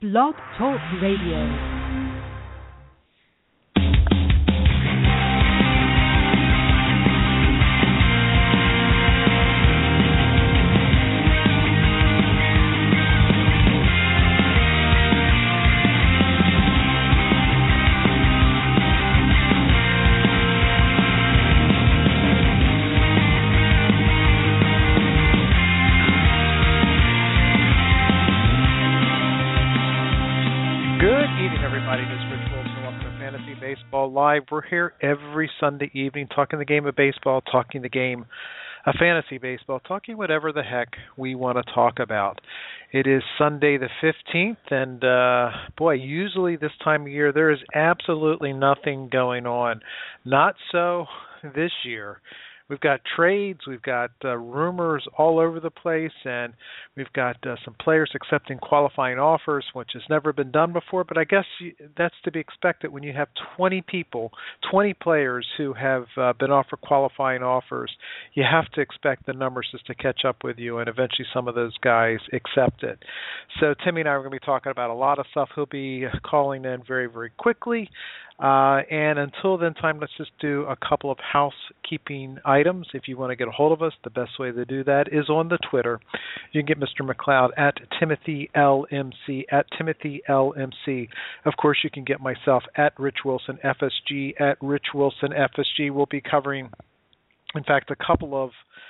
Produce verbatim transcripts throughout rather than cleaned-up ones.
Blog Talk Radio. Live. We're here every Sunday evening talking the game of baseball, talking the game of fantasy baseball, talking whatever the heck we want to talk about. It is Sunday the fifteenth, and uh, boy, usually this time of year there is absolutely nothing going on. Not so this year. We've got trades, we've got uh, rumors all over the place, and we've got uh, some players accepting qualifying offers, which has never been done before, but I guess you, that's to be expected when you have twenty people, twenty players who have uh, been offered qualifying offers. You have to expect the numbers just to catch up with you, and eventually some of those guys accept it. So Timmy and I are going to be talking about a lot of stuff. He'll be calling in very, very quickly. Uh, and until then time, let's just do a couple of housekeeping items. If you want to get a hold of us, the best way to do that is on the Twitter. You can get Mister McLeod at Timothy L M C, at Timothy L M C. Of course, you can get myself at Rich Wilson F S G, at Rich Wilson F S G. We'll be covering, in fact, a couple of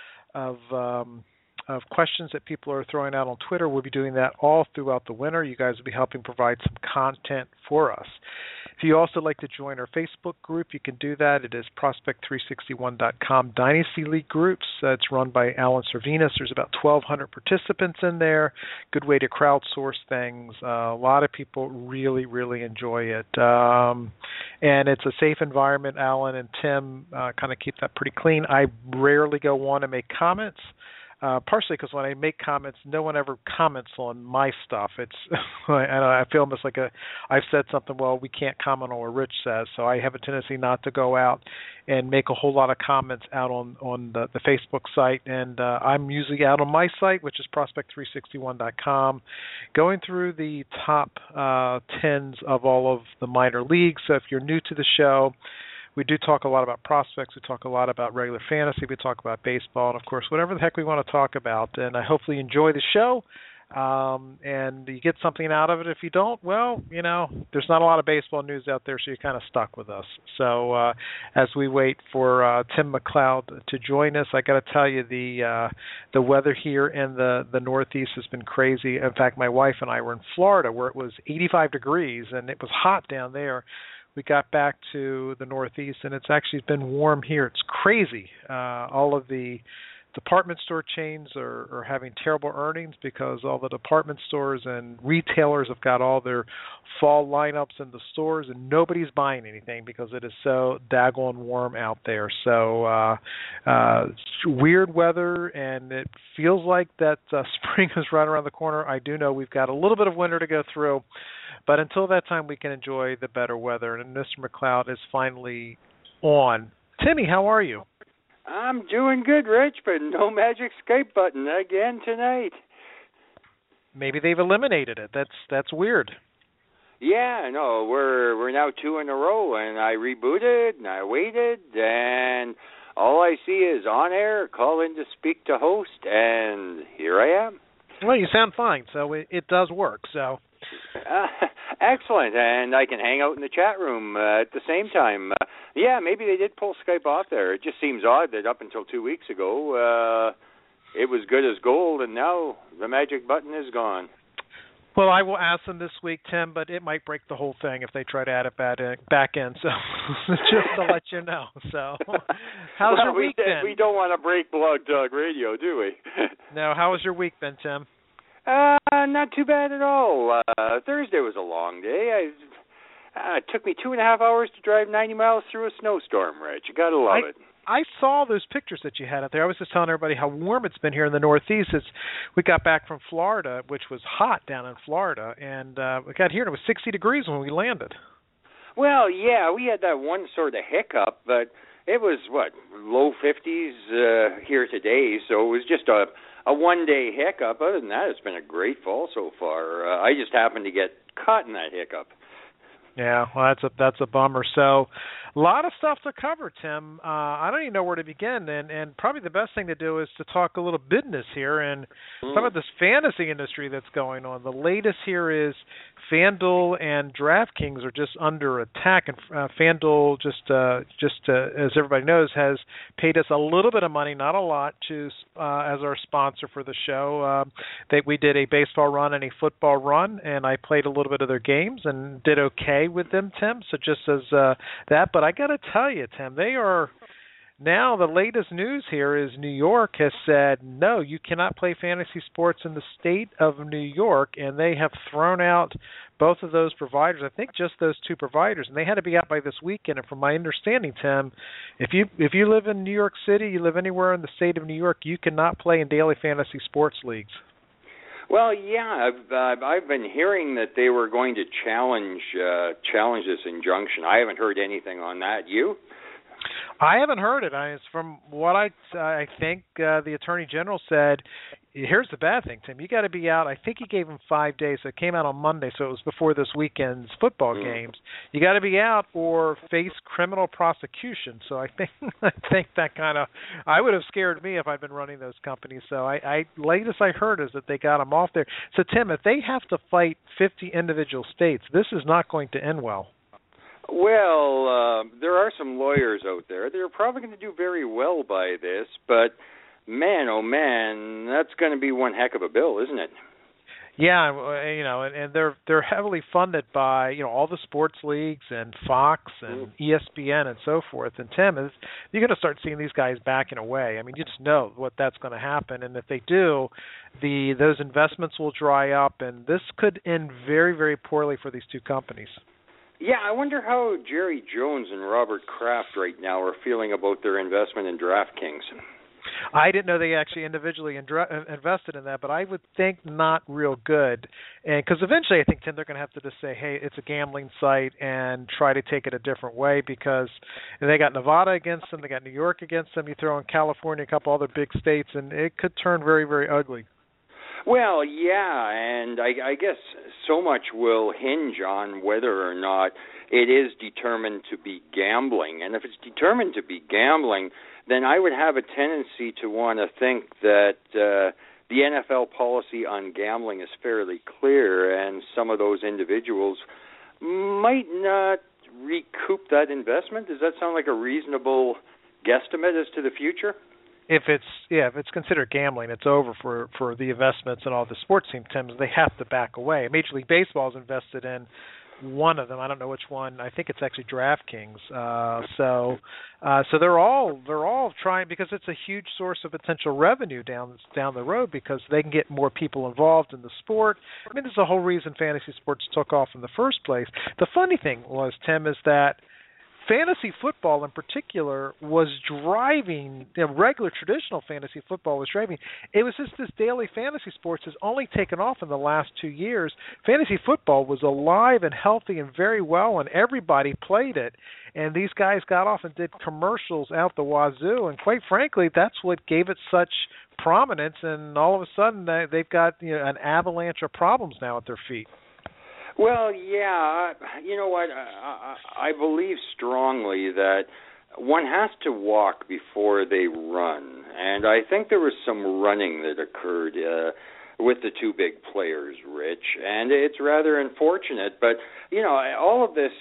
of um, of questions that people are throwing out on Twitter. We'll be doing that all throughout the winter. You guys will be helping provide some content for us. If you also like to join our Facebook group, you can do that. It is prospect three sixty-one dot com Dynasty League Groups. Uh, it's run by Alan Servinas. There's about twelve hundred participants in there. Good way to crowdsource things. Uh, a lot of people really, really enjoy it. Um, and it's a safe environment. Alan and Tim uh, kind of keep that pretty clean. I rarely go on and make comments. Uh, partially because when I make comments, no one ever comments on my stuff. It's I, I feel almost like a I've said something. Well, we can't comment on what Rich says, so I have a tendency not to go out and make a whole lot of comments out on on the, the Facebook site. And uh, I'm usually out on my site, which is prospect three sixty-one dot com, going through the top uh, tens of all of the minor leagues. So if you're new to the show, we do talk a lot about prospects. We talk a lot about regular fantasy. We talk about baseball, and, of course, whatever the heck we want to talk about. And I hopefully enjoy the show, um, and you get something out of it. If you don't, well, you know, there's not a lot of baseball news out there, so you're kind of stuck with us. So uh, as we wait for uh, Tim McLeod to join us, I got to tell you, the uh, the weather here in the, the Northeast has been crazy. In fact, my wife and I were in Florida where it was eighty-five degrees, and it was hot down there. We got back to the Northeast, and it's actually been warm here. It's crazy. Uh, all of the department store chains are, are having terrible earnings because all the department stores and retailers have got all their fall lineups in the stores, and nobody's buying anything because it is so daggone warm out there. So uh, uh, weird weather, and it feels like that uh, spring is right around the corner. I do know we've got a little bit of winter to go through, but until that time, we can enjoy the better weather. And Mister McLeod is finally on. Timmy, how are you? I'm doing good, Rich, but no magic Skype button again tonight. Maybe they've eliminated it. That's that's weird. Yeah, no, we're we're now two in a row, and I rebooted, and I waited, and all I see is on air, call in to speak to host, and here I am. Well, you sound fine, so it, it does work, so... Uh, excellent, and I can hang out in the chat room uh, at the same time. Uh, yeah, maybe they did pull Skype off there. It just seems odd that up until two weeks ago, uh, it was good as gold, and now the magic button is gone. Well, I will ask them this week, Tim, but it might break the whole thing if they try to add it back in, back in. So just to let you know. So how's well, your week we, been? We don't want to break Blog Talk Radio, do we? No, how has your week been, Tim? Uh, not too bad at all. Uh, Thursday was a long day. I, uh, it took me two and a half hours to drive ninety miles through a snowstorm, Rich. You got to love I, it. I saw those pictures that you had out there. I was just telling everybody how warm it's been here in the Northeast. It's, we got back from Florida, which was hot down in Florida, and uh, we got here and it was sixty degrees when we landed. Well, yeah, we had that one sort of hiccup, but it was, what, low fifties uh, here today, so it was just a a one-day hiccup. Other than that, it's been a great fall so far. Uh, I just happened to get caught in that hiccup. Yeah, well, that's a that's a bummer. So, a lot of stuff to cover, Tim. Uh, I don't even know where to begin, and and probably the best thing to do is to talk a little business here and mm. talk about this fantasy industry that's going on. The latest here is FanDuel and DraftKings are just under attack, and uh, FanDuel just uh, just uh, as everybody knows has paid us a little bit of money, not a lot, to uh, as our sponsor for the show. Uh, they, we did a baseball run and a football run, and I played a little bit of their games and did okay with them, Tim. So just as uh, that, but I got to tell you, Tim, they are now the latest news here is New York has said no, you cannot play fantasy sports in the state of New York, and they have thrown out both of those providers. I think just those two providers, and they had to be out by this weekend. And from my understanding, Tim, if you if you live in New York City, you live anywhere in the state of New York, you cannot play in daily fantasy sports leagues. Well, yeah, I've uh, I've been hearing that they were going to challenge uh, challenge this injunction. I haven't heard anything on that. You? I haven't heard it. I, it's from what I I think uh, the Attorney General said. Here's the bad thing, Tim. You got to be out. I think he gave him five days. So it came out on Monday, so it was before this weekend's football mm. games. You got to be out or face criminal prosecution. So I think I think that kind of I would have scared me if I'd been running those companies. So I, I latest I heard is that they got him off there. So Tim, if they have to fight fifty individual states, this is not going to end well. Well, uh, there are some lawyers out there. They're probably going to do very well by this, but man, oh man, that's going to be one heck of a bill, isn't it? Yeah, you know, and, and they're they're heavily funded by you know all the sports leagues and Fox and mm. E S P N and so forth. And Tim, is you're going to start seeing these guys backing away. I mean, you just know what that's going to happen, and if they do, the those investments will dry up, and this could end very very poorly for these two companies. Yeah, I wonder how Jerry Jones and Robert Kraft right now are feeling about their investment in DraftKings. I didn't know they actually individually indra- invested in that, but I would think not real good. And because eventually I think, Tim, they're going to have to just say, hey, it's a gambling site and try to take it a different way because they got Nevada against them, they got New York against them, you throw in California, a couple other big states, and it could turn very, very ugly. Well, yeah, and I, I guess so much will hinge on whether or not it is determined to be gambling. And if it's determined to be gambling, then I would have a tendency to want to think that uh, the N F L policy on gambling is fairly clear, and some of those individuals might not recoup that investment. Does that sound like a reasonable guesstimate as to the future? If it's yeah, if it's considered gambling, it's over for, for the investments and all the sports team teams. They have to back away. Major League Baseball is invested in one of them. I don't know which one. I think it's actually DraftKings. Uh, so uh, so they're all they're all trying because it's a huge source of potential revenue down down the road because they can get more people involved in the sport. I mean, this is the whole reason fantasy sports took off in the first place. The funny thing was, Tim, is that fantasy football in particular was driving, you know, regular traditional fantasy football was driving. It was just this daily fantasy sports has only taken off in the last two years. Fantasy football was alive and healthy and very well, and everybody played it. And these guys got off and did commercials out the wazoo, and quite frankly, that's what gave it such prominence, and all of a sudden they've got you know, an avalanche of problems now at their feet. Well, yeah, you know what, I, I, I believe strongly that one has to walk before they run, and I think there was some running that occurred uh, with the two big players, Rich, and it's rather unfortunate, but, you know, all of this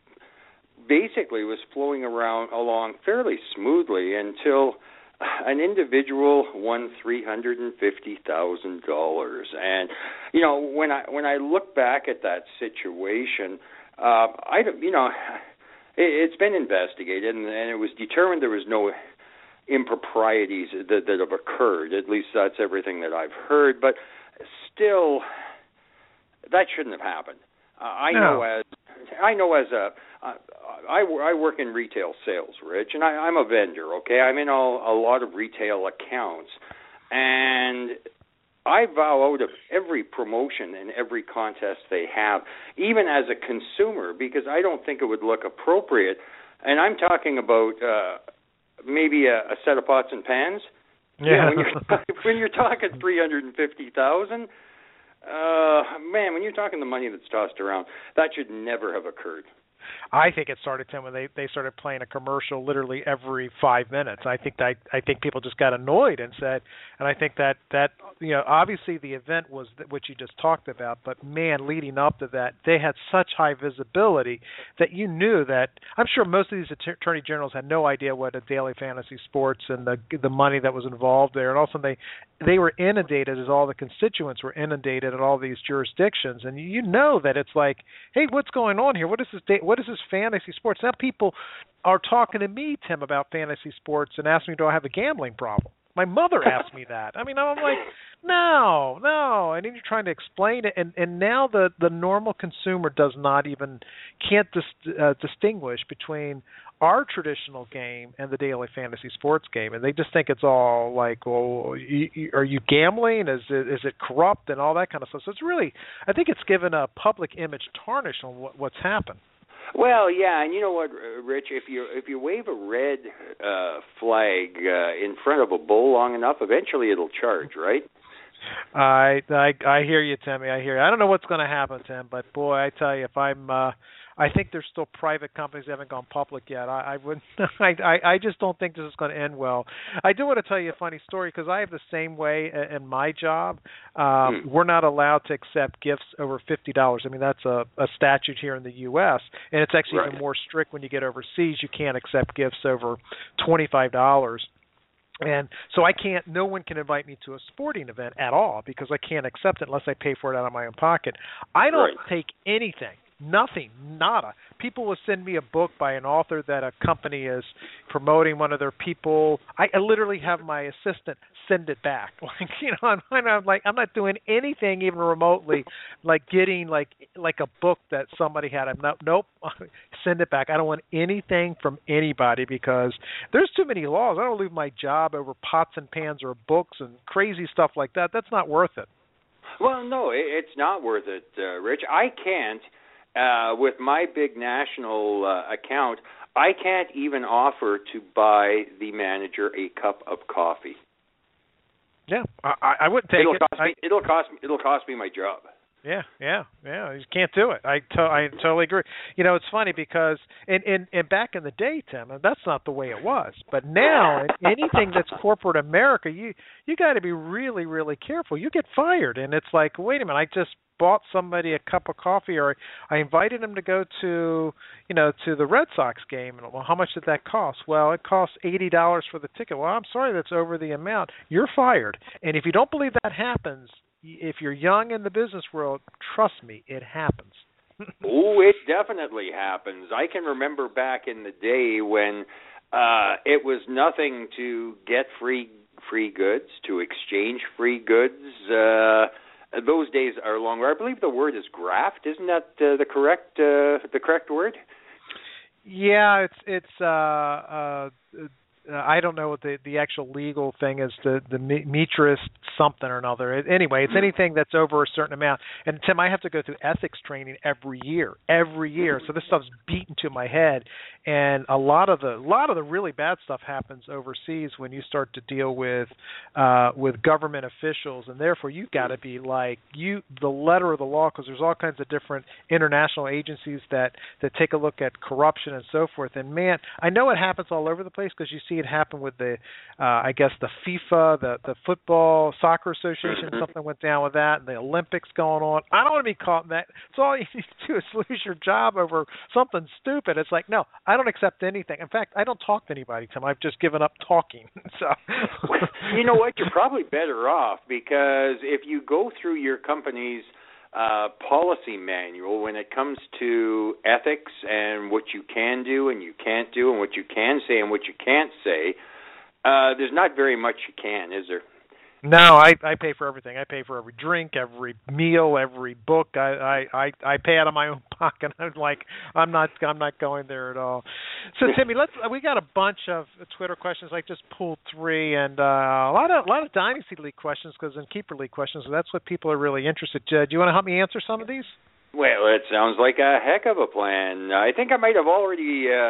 basically was flowing around along fairly smoothly until an individual won three hundred fifty thousand dollars, and you know when I when I look back at that situation, uh, I you know it, it's been investigated, and, and it was determined there was no improprieties that, that have occurred. At least that's everything that I've heard. But still, that shouldn't have happened. Uh, I no. know as I know as a Uh, I, I work in retail sales, Rich, and I, I'm a vendor, okay? I'm in a, a lot of retail accounts, and I vow out of every promotion and every contest they have, even as a consumer, because I don't think it would look appropriate. And I'm talking about uh, maybe a, a set of pots and pans, Yeah, yeah when you're when you're talking three hundred and fifty thousand, uh, man, when you're talking the money that's tossed around, that should never have occurred. I think it started, Tim, when they, they started playing a commercial literally every five minutes. I think that I think people just got annoyed and said, and I think that, that you know, obviously the event was what you just talked about, but man, leading up to that, they had such high visibility that you knew that. I'm sure most of these attorney generals had no idea what a daily fantasy sports and the the money that was involved there, and also they they were inundated as all the constituents were inundated at all these jurisdictions, and you know that it's like, hey, what's going on here? What is this? Da- what is this fantasy sports? Now people are talking to me, Tim, about fantasy sports and asking me, do I have a gambling problem? My mother asked me that. I mean, I'm like, no, no. And then you're trying to explain it, and and now the the normal consumer does not even can't dis, uh, distinguish between our traditional game and the daily fantasy sports game, and they just think it's all like, well, you, you, are you gambling? Is it, is it corrupt and all that kind of stuff? So it's really, I think it's given a public image tarnish on what, what's happened. Well, yeah, and you know what, Rich? If you if you wave a red uh, flag uh, in front of a bull long enough, eventually it'll charge, right? I I I hear you, Timmy. I hear you. I don't know what's going to happen, Tim, but boy, I tell you, if I'm, uh, I think there's still private companies that haven't gone public yet. I, I wouldn't. I, I I just don't think this is going to end well. I do want to tell you a funny story because I have the same way in my job. Um, hmm. We're not allowed to accept gifts over fifty dollars. I mean, that's a, a statute here in the U S, and it's actually right. even more strict when you get overseas. You can't accept gifts over twenty-five dollars. And so I can't, no one can invite me to a sporting event at all because I can't accept it unless I pay for it out of my own pocket. I don't right. take anything, nothing, nada. People will send me a book by an author that a company is promoting, one of their people. I, I literally have my assistant send it back. Like, you know, I'm, I'm like, I'm not doing anything even remotely, like getting like like a book that somebody had. I'm not, nope, send it back. I don't want anything from anybody because there's too many laws. I don't leave my job over pots and pans or books and crazy stuff like that. That's not worth it. Well, no, it's not worth it, uh, Rich. I can't, uh, with my big national uh, account, I can't even offer to buy the manager a cup of coffee. Yeah, I, I wouldn't take it'll it. Cost me, I, it'll cost me. It'll cost me my job. Yeah, yeah, yeah. You can't do it. I, to, I totally agree. You know, it's funny because in, in, in back in the day, Tim, that's not the way it was. But now, anything that's corporate America, you you got to be really, really careful. You get fired, and it's like, wait a minute, I just bought somebody a cup of coffee, or I invited them to go to, you know, to the Red Sox game. And well, how much did that cost? Well, it cost eighty dollars for the ticket. Well, I'm sorry, that's over the amount. You're fired. And if you don't believe that happens, if you're young in the business world, trust me, it happens. Oh, it definitely happens. I can remember back in the day when uh, it was nothing to get free free goods, to exchange free goods. Uh, those days are longer. I believe the word is graft. Isn't that uh, the correct uh, the correct word? Yeah, it's it's. Uh, uh, Uh, I don't know what the, the actual legal thing is, the the metrist something or another. Anyway, it's anything that's over a certain amount. And Tim, I have to go through ethics training every year, every year. So this stuff's beaten to my head. And a lot of the a lot of the really bad stuff happens overseas when you start to deal with uh, with government officials, and therefore you've got to be like you the letter of the law, because there's all kinds of different international agencies that that take a look at corruption and so forth. And man, I know it happens all over the place because you see it happen with the, uh, I guess the FIFA, the the Football Soccer Association, something went down with that, and the Olympics going on. I don't want to be caught in that. So all you need to do is lose your job over something stupid. It's like, no, I don't accept anything. In fact, I don't talk to anybody, Tim. I've just given up talking. So, you know what? You're probably better off, because if you go through your company's uh, policy manual when it comes to ethics and what you can do and you can't do and what you can say and what you can't say, uh, there's not very much you can, is there? No, I, I pay for everything. I pay for every drink, every meal, every book. I, I, I, I pay out of my own pocket. I'm like, I'm not I'm not going there at all. So Timmy, let's we got a bunch of Twitter questions. I just pulled three, and uh, a lot of a lot of Dynasty League questions, because in Keeper League questions, so that's what people are really interested in. Uh, do you want to help me answer some of these? Well, it sounds like a heck of a plan. I think I might have already uh,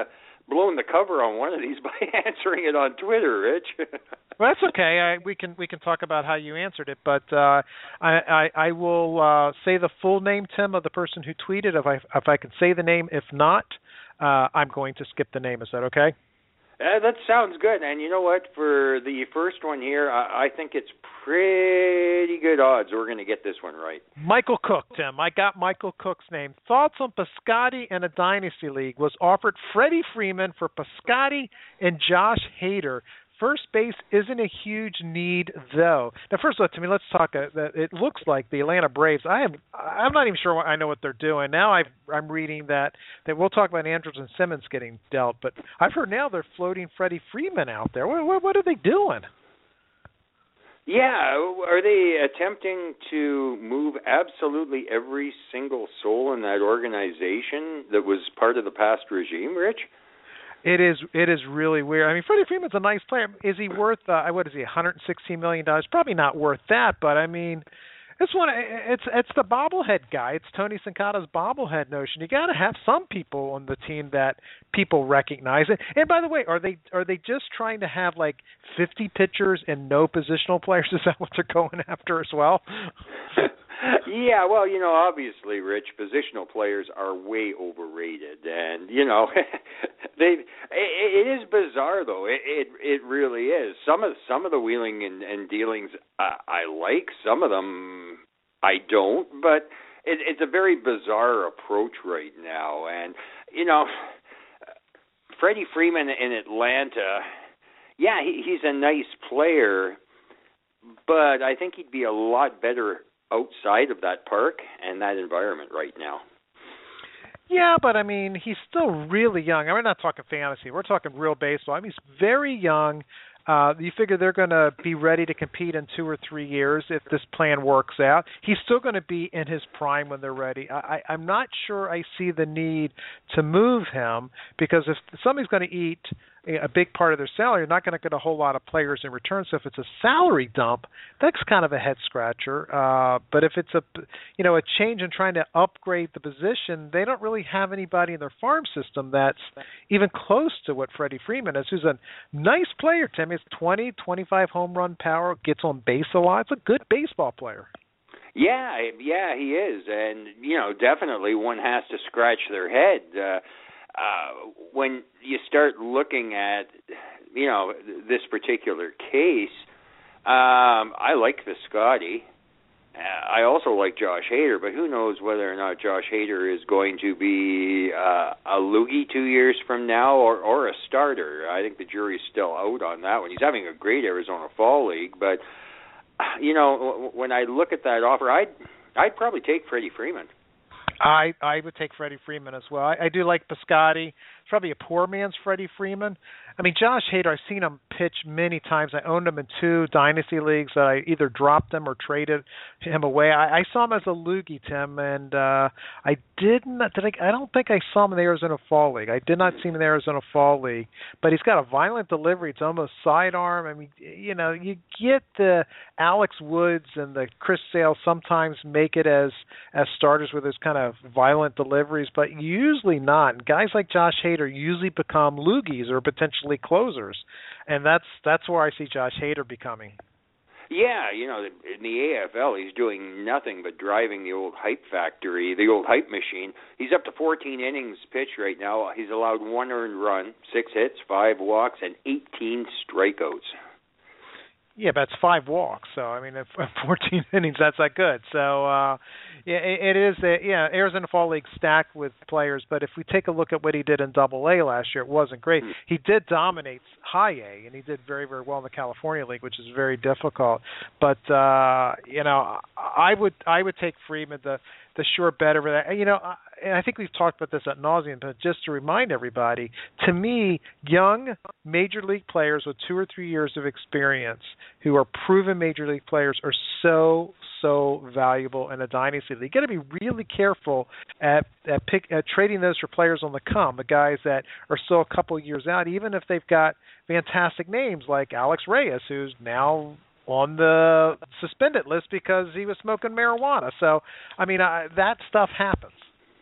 blown the cover on one of these by answering it on Twitter, Rich. Well, that's okay. I, we can we can talk about how you answered it, but uh, I, I I will uh, say the full name, Tim, of the person who tweeted. If I if I can say the name, if not, uh, I'm going to skip the name. Is that okay? Uh, that sounds good. And you know what? For the first one here, I, I think it's pretty good odds we're going to get this one right. Michael Cook, Tim. I got Michael Cook's name. Thoughts on Piscotty in a Dynasty League? Was offered Freddie Freeman for Piscotty and Josh Hader. First base isn't a huge need, though. Now, first of all, to me, let's talk. Uh, it looks like the Atlanta Braves. I am. I'm not even sure what, I know what they're doing now. I've, I'm reading that that we'll talk about Andrews and Simmons getting dealt, but I've heard now they're floating Freddie Freeman out there. What, what, what are they doing? Yeah, are they attempting to move absolutely every single soul in that organization that was part of the past regime, Rich? It is it is really weird. I mean, Freddie Freeman's a nice player. Is he worth uh, what is he, one hundred sixteen million dollars? Probably not worth that, but I mean, it's one. It's it's the bobblehead guy. It's Tony Sincata's bobblehead notion. You got to have some people on the team that people recognize. It. And by the way, are they are they just trying to have like fifty pitchers and no positional players? Is that what they're going after as well? Yeah, well, you know, obviously, Rich, positional players are way overrated, and you know, they. It, it is bizarre, though. It, it it really is. Some of some of the wheeling and, and dealings uh, I like. Some of them I don't. But it, it's a very bizarre approach right now, and you know, Freddie Freeman in Atlanta. Yeah, he, he's a nice player, but I think he'd be a lot better outside of that park and that environment right now. Yeah, but I mean, he's still really young. We're not talking fantasy. We're talking real baseball. I mean, he's very young. Uh, you figure they're going to be ready to compete in two or three years if this plan works out. He's still going to be in his prime when they're ready. I, I, I'm not sure I see the need to move him because if somebody's going to eat a big part of their salary, you're not going to get a whole lot of players in return. So if it's a salary dump, that's kind of a head scratcher. Uh, but if it's a, you know, a change in trying to upgrade the position, they don't really have anybody in their farm system that's even close to what Freddie Freeman is, who's a nice player, Tim. He's twenty, twenty-five home run power, gets on base a lot. It's a good baseball player. Yeah, yeah, he is. And, you know, definitely one has to scratch their head. Uh, Uh, when you start looking at, you know, this particular case, um, I like Piscotty. Uh, I also like Josh Hader, but who knows whether or not Josh Hader is going to be uh, a loogie two years from now or, or a starter. I think the jury's still out on that one. He's having a great Arizona Fall League, but, you know, when I look at that offer, I'd, I'd probably take Freddie Freeman. I I would take Freddie Freeman as well. I, I do like Piscotty. It's probably a poor man's Freddie Freeman. I mean, Josh Hader, I've seen him pitch many times. I owned him in two dynasty leagues that I either dropped him or traded him away. I, I saw him as a loogie, Tim, and uh, I didn't. Did I, I don't think I saw him in the Arizona Fall League. I did not see him in the Arizona Fall League, but he's got a violent delivery. It's almost sidearm. I mean, you know, you get the Alex Woods and the Chris Sale sometimes make it as as starters with those kind of violent deliveries, but usually not. And guys like Josh Hader usually become loogies or potentially closers, and that's that's where I see Josh Hader becoming. Yeah, you know, in the A F L, he's doing nothing but driving the old hype factory, the old hype machine. He's up to fourteen innings pitched right now. He's allowed one earned run, six hits, five walks, and eighteen strikeouts. Yeah, but it's five walks. So I mean, if fourteen innings, that's not good. So uh, yeah, it, it is. A, yeah, Arizona Fall League stacked with players. But if we take a look at what he did in Double A last year, it wasn't great. Mm. He did dominate High A, and he did very, very well in the California League, which is very difficult. But uh, you know, I would I would take Freeman, the the sure bet over that. You know, and I think we've talked about this ad nauseum, but just to remind everybody, to me, young major league players with two or three years of experience who are proven major league players are so, so valuable in a dynasty league. You got to be really careful at at, pick, at trading those for players on the come, the guys that are still a couple of years out, even if they've got fantastic names like Alex Reyes, who's now on the suspended list because he was smoking marijuana. So, I mean, uh, that stuff happens.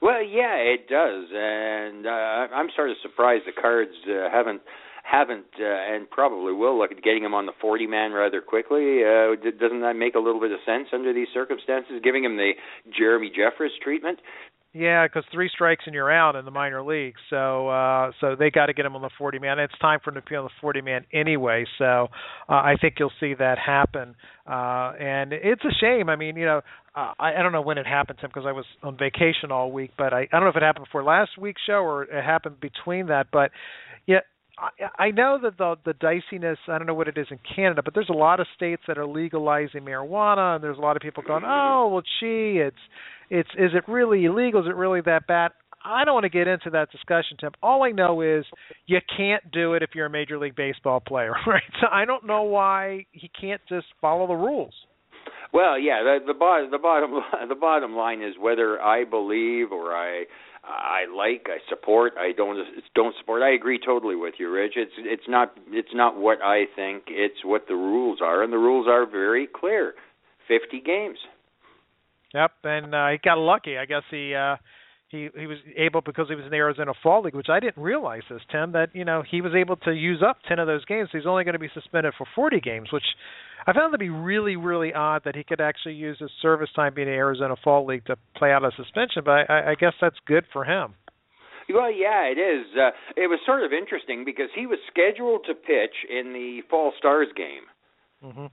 Well, yeah, it does, and uh, I'm sort of surprised the Cards uh, haven't haven't uh, and probably will look at getting him on the forty man rather quickly. Uh, doesn't that make a little bit of sense under these circumstances, giving him the Jeremy Jeffress treatment? Yeah, because three strikes and you're out in the minor leagues. So uh, so they got to get him on the forty man. It's time for him to be on the forty man anyway. So uh, I think you'll see that happen. Uh, and it's a shame. I mean, you know, uh, I, I don't know when it happened, Tim, because I was on vacation all week. But I, I don't know if it happened before last week's show or it happened between that. But yeah. I know that the the diciness, I don't know what it is in Canada, but there's a lot of states that are legalizing marijuana, and there's a lot of people going, oh, well, gee, it's, it's, is it really illegal? Is it really that bad? I don't want to get into that discussion, Tim. All I know is you can't do it if you're a Major League Baseball player, right? So I don't know why he can't just follow the rules. Well, yeah, the, the, bottom, the, bottom, the bottom line is whether I believe or I... I like, I support, I don't don't support. I agree totally with you, Rich. It's it's not it's not what I think. It's what the rules are, and the rules are very clear. Fifty games. Yep, and uh, he got lucky. I guess he uh, he he was able because he was in the Arizona Fall League, which I didn't realize this, Tim. That you know he was able to use up ten of those games. So he's only going to be suspended for forty games, which I found to be really, really odd that he could actually use his service time being in the Arizona Fall League to play out a suspension, but I, I guess that's good for him. Well, yeah, it is. Uh, it was sort of interesting because he was scheduled to pitch in the Fall Stars game, mm-hmm.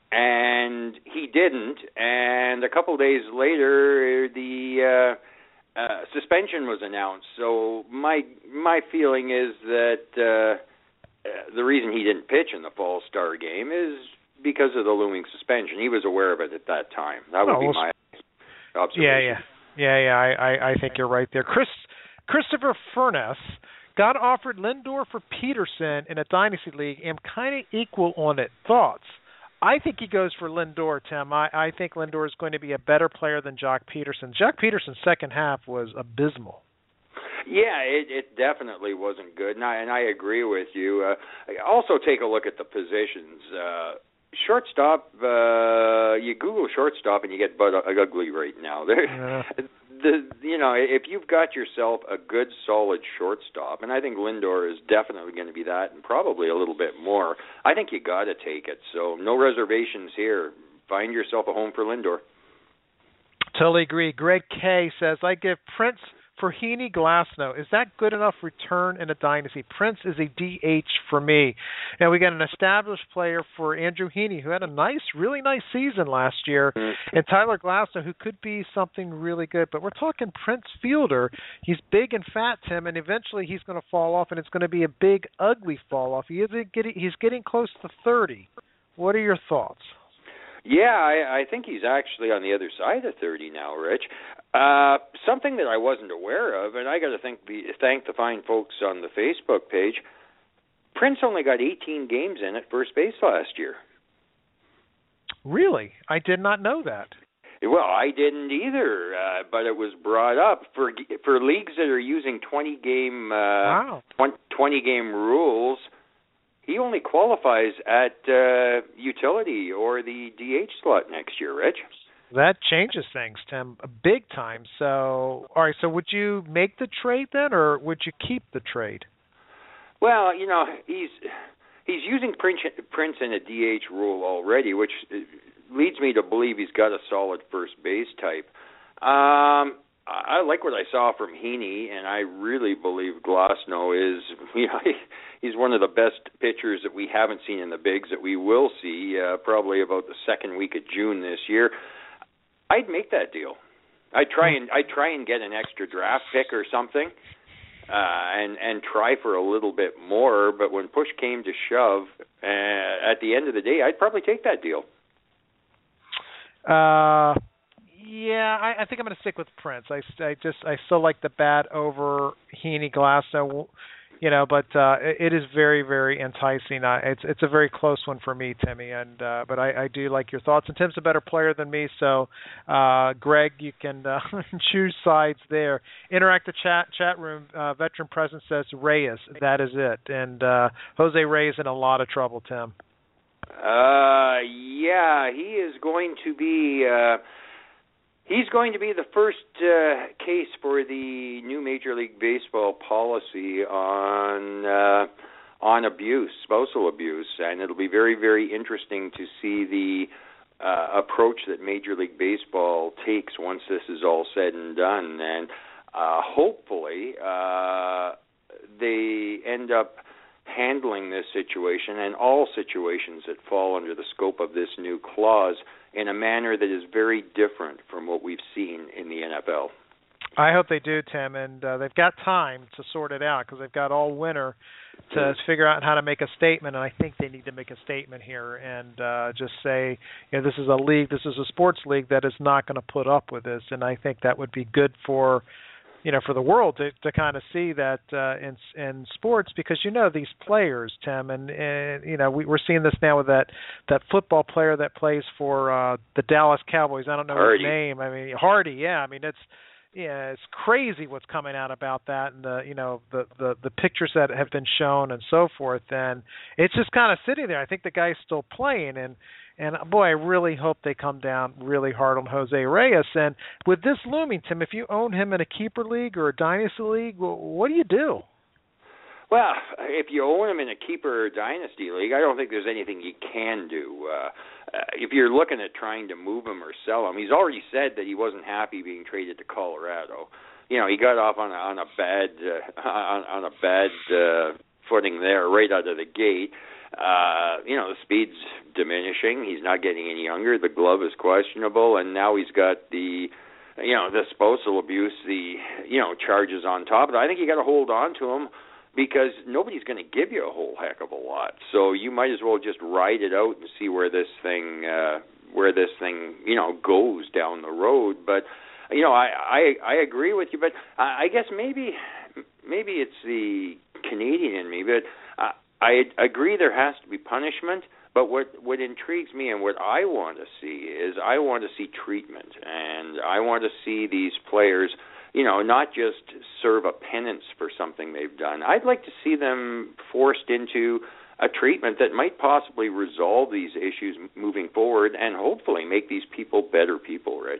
and he didn't, and a couple days later, the uh, uh, suspension was announced. So my my feeling is that uh, uh, the reason he didn't pitch in the Fall Star game is because of the looming suspension. He was aware of it at that time. That would oh, be my observation. Yeah, yeah, yeah, yeah. I, I, I think you're right there. Chris, Christopher Furness got offered Lindor for Peterson in a dynasty league. I'm kind of equal on it. Thoughts? I think he goes for Lindor, Tim. I, I think Lindor is going to be a better player than Jock Peterson. Jock Peterson's second half was abysmal. Yeah, it, it definitely wasn't good, and I, and I agree with you. Uh, also, take a look at the positions. Uh, Shortstop, uh, you Google shortstop and you get Bud Ugly right now. Yeah. the you know, if you've got yourself a good, solid shortstop, and I think Lindor is definitely going to be that, and probably a little bit more. I think you got to take it. So no reservations here. Find yourself a home for Lindor. Totally agree. Greg K says, I give Prince for Heaney Glasnow. Is that good enough return in a dynasty? Prince is a D H for me. And we got an established player for Andrew Heaney, who had a nice, really nice season last year, mm-hmm. and Tyler Glasnow, who could be something really good. But we're talking Prince Fielder. He's big and fat, Tim, and eventually he's going to fall off, and it's going to be a big, ugly fall off. He is getting, he's getting close to thirty. What are your thoughts? Yeah, I, I think he's actually on the other side of thirty now, Rich. Uh, something that I wasn't aware of, and I got to thank the, thank the fine folks on the Facebook page, Prince only got eighteen games in at first base last year. Really? I did not know that. Well, I didn't either, uh, but it was brought up for for leagues that are using twenty game uh, wow. twenty game rules. He only qualifies at uh, utility or the D H slot next year, Rich. That changes things, Tim, big time. So, all right, so would you make the trade then, or would you keep the trade? Well, you know, he's he's using Prince, Prince in a D H rule already, which leads me to believe he's got a solid first base type. Um, I like what I saw from Heaney, and I really believe Glasnow is, you know, he's one of the best pitchers that we haven't seen in the bigs that we will see uh, probably about the second week of June this year. I'd make that deal. I'd try and I'd try and get an extra draft pick or something, uh, and and try for a little bit more. But when push came to shove, uh, at the end of the day, I'd probably take that deal. Uh. Yeah, I, I think I'm going to stick with Prince. I, I just I still like the bat over Heaney Glasnow, you know, but uh, it, it is very very enticing. Uh, it's it's a very close one for me, Timmy, and uh, but I, I do like your thoughts. And Tim's a better player than me, so uh, Greg, you can uh, choose sides there. Interact the chat chat room. Uh, Veteran Presence says Reyes. That is it, and uh, Jose Reyes in a lot of trouble, Tim. Uh, yeah, he is going to be. Uh, He's going to be the first uh, case for the new Major League Baseball policy on uh, on abuse, spousal abuse, and it'll be very, very interesting to see the uh, approach that Major League Baseball takes once this is all said and done. And uh, hopefully uh, they end up handling this situation and all situations that fall under the scope of this new clause in a manner that is very different from what we've seen in the N F L. I hope they do, Tim, and uh, they've got time to sort it out because they've got all winter to mm. figure out how to make a statement, and I think they need to make a statement here and uh, just say, you know, this is a league, this is a sports league that is not going to put up with this, and I think that would be good for, you know, for the world to, to kind of see that uh, in in sports, because you know these players, Tim, and, and you know we, we're seeing this now with that that football player that plays for uh, the Dallas Cowboys. I don't know Hardy. his name. I mean Hardy. Yeah, I mean it's yeah, it's crazy what's coming out about that, and the you know the the the pictures that have been shown and so forth, and it's just kind of sitting there. I think the guy's still playing, and. And, boy, I really hope they come down really hard on Jose Reyes. And with this looming, Tim, if you own him in a keeper league or a dynasty league, what do you do? Well, if you own him in a keeper or dynasty league, I don't think there's anything you can do. Uh, uh, if you're looking at trying to move him or sell him, he's already said that he wasn't happy being traded to Colorado. You know, he got off on a, on a bad uh, on, on a bad uh, footing there right out of the gate. Uh, you know, the speed's diminishing. He's not getting any younger. The glove is questionable, and now he's got the, you know, the spousal abuse, the, you know, charges on top of it. I think you got to hold on to him because nobody's going to give you a whole heck of a lot. So you might as well just ride it out and see where this thing, uh, where this thing, you know, goes down the road. But, you know, I, I, I agree with you. But I, I guess maybe, maybe it's the Canadian in me, but. Uh, I agree there has to be punishment, but what, what intrigues me and what I want to see is I want to see treatment, and I want to see these players, you know, not just serve a penance for something they've done. I'd like to see them forced into a treatment that might possibly resolve these issues moving forward and hopefully make these people better people, Rich.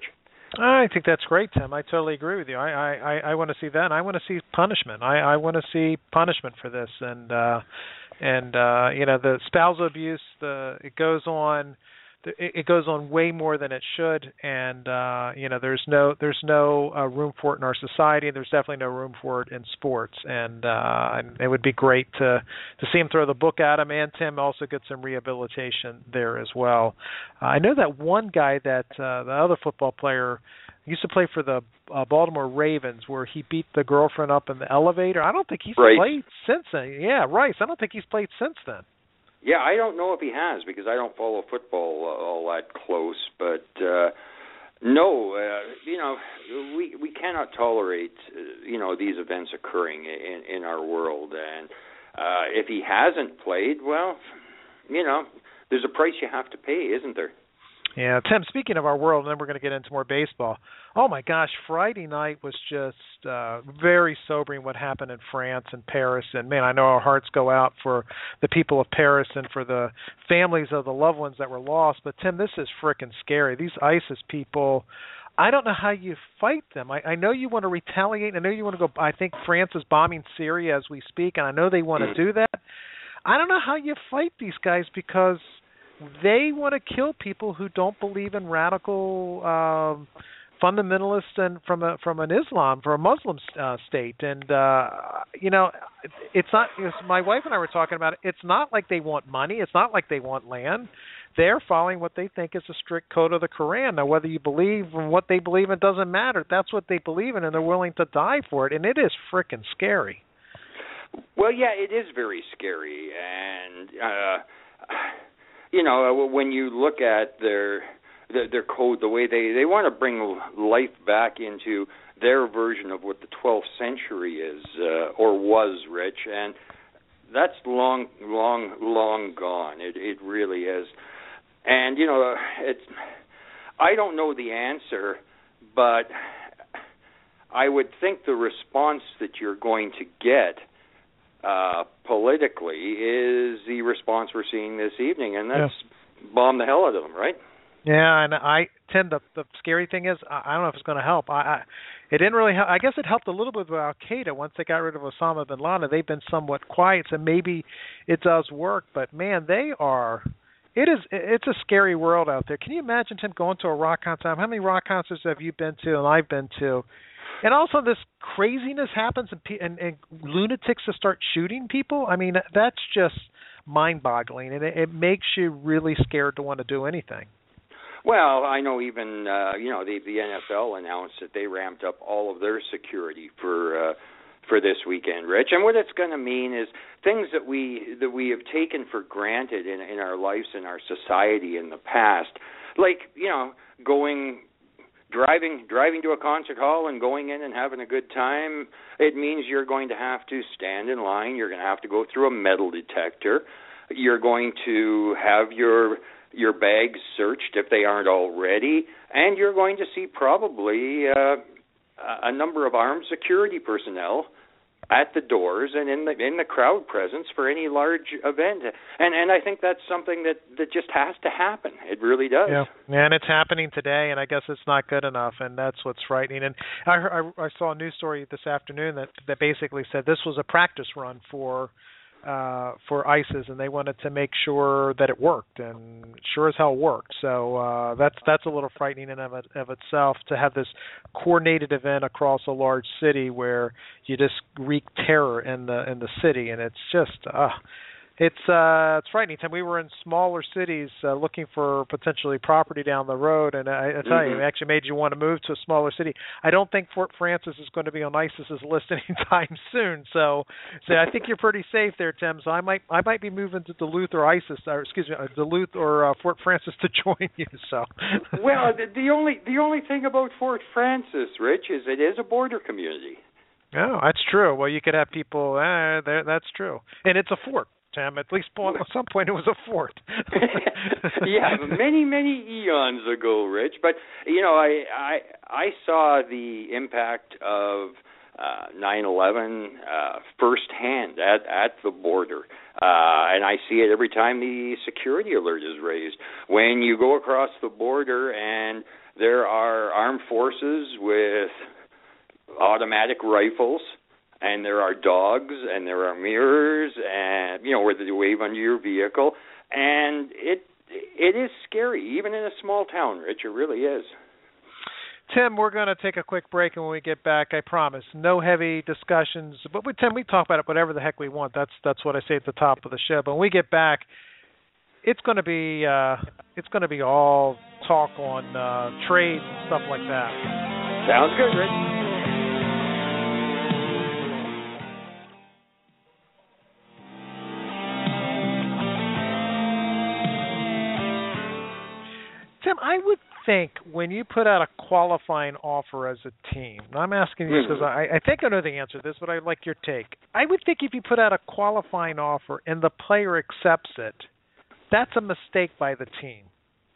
I think that's great, Tim. I totally agree with you. I I, I want to see that. I want to see punishment. I, I want to see punishment for this. And uh, and uh, you know, the spousal abuse, the it goes on. It goes on way more than it should, and uh, you know, there's no there's no uh, room for it in our society. There's definitely no room for it in sports, and, uh, and it would be great to to see him throw the book at him, and Tim also get some rehabilitation there as well. Uh, I know that one guy that uh, the other football player used to play for the uh, Baltimore Ravens, where he beat the girlfriend up in the elevator. I don't think he's Rice. played since then. Yeah, Rice. I don't think he's played since then. Yeah, I don't know if he has because I don't follow football uh, all that close. But uh, no, uh, you know, we we cannot tolerate uh, you know these events occurring in in our world. And uh, if he hasn't played, well, you know, there's a price you have to pay, isn't there? Yeah, Tim, speaking of our world, and then we're going to get into more baseball. Oh, my gosh, Friday night was just uh, very sobering what happened in France and Paris. And, man, I know our hearts go out for the people of Paris and for the families of the loved ones that were lost. But, Tim, this is freaking scary. These ISIS people, I don't know how you fight them. I, I know you want to retaliate. I know you want to go – I think France is bombing Syria as we speak, and I know they want to do that. I don't know how you fight these guys because – they want to kill people who don't believe in radical um, fundamentalists and from a from an Islam, for a Muslim uh, state. And uh, you know, it's not. You know, my wife and I were talking about it. It's not like they want money. It's not like they want land. They're following what they think is a strict code of the Quran. Now, whether you believe in what they believe in doesn't matter. That's what they believe in, and they're willing to die for it. And it is freaking scary. Well, yeah, it is very scary, and. Uh, You know, when you look at their their, their code, the way they, they want to bring life back into their version of what the twelfth century is uh, or was, Rich, and that's long, long, long gone. It it really is. And, you know, it's, I don't know the answer, but I would think the response that you're going to get Uh, politically is the response we're seeing this evening, and that's yeah. bomb the hell out of them, right? Yeah, and I Tim. The the scary thing is, I, I don't know if it's going to help. I, I it didn't really help. I guess it helped a little bit with Al Qaeda once they got rid of Osama bin Laden. They've been somewhat quiet, so maybe it does work. But man, they are. It is. It's a scary world out there. Can you imagine, Tim, going to a rock concert? How many rock concerts have you been to, and I've been to? And also, this craziness happens, and, and, and lunatics just start shooting people. I mean, that's just mind-boggling, and it, it makes you really scared to want to do anything. Well, I know even uh, you know the the N F L announced that they ramped up all of their security for. Uh, for this weekend, Rich. And what it's going to mean is things that we that we have taken for granted in, in our lives and our society in the past, like, you know, going, driving driving to a concert hall and going in and having a good time. It means you're going to have to stand in line. You're going to have to go through a metal detector. You're going to have your your bags searched if they aren't already, and you're going to see probably uh, a number of armed security personnel at the doors and in the in the crowd presence for any large event, and and I think that's something that, that just has to happen. It really does. Yeah, and it's happening today, and I guess it's not good enough, and that's what's frightening. And I I, I saw a news story this afternoon that that basically said this was a practice run for uh, for ISIS, and they wanted to make sure that it worked, and sure as hell worked. So uh, that's that's a little frightening in of, it, of itself to have this coordinated event across a large city where you just wreak terror in the in the city, and it's just uh, it's uh, it's frightening. And we were in smaller cities uh, looking for potentially property down the road, and I, I tell mm-hmm. you, it actually made you want to move to a smaller city. I don't think Fort Francis is going to be on ISIS's list anytime soon. So, so I think you're pretty safe there, Tim. So I might I might be moving to Duluth or ISIS, or excuse me, Duluth or uh, Fort Francis to join you. So, well, the, the only the only thing about Fort Francis, Rich, is it is a border community. Oh, that's true. Well, you could have people. Uh, there, that's true, and it's a fort. Tim. At least at some point it was a fort. Yeah, many, many eons ago, Rich. But, you know, I I, I saw the impact of uh, nine eleven uh, firsthand at, at the border. Uh, and I see it every time the security alert is raised. When you go across the border and there are armed forces with automatic rifles, and there are dogs, and there are mirrors, and, you know, where they wave under your vehicle. And it it is scary, even in a small town, Rich. It really is. Tim, we're going to take a quick break, and when we get back, I promise, no heavy discussions. But, we, Tim, we talk about it whatever the heck we want. That's that's what I say at the top of the show. But when we get back, it's going to be uh, it's going to be all talk on uh, trade and stuff like that. Sounds good, Rich. Tim, I would think when you put out a qualifying offer as a team, and I'm asking you because I, I think I know the answer to this, but I'd like your take. I would think if you put out a qualifying offer and the player accepts it, that's a mistake by the team.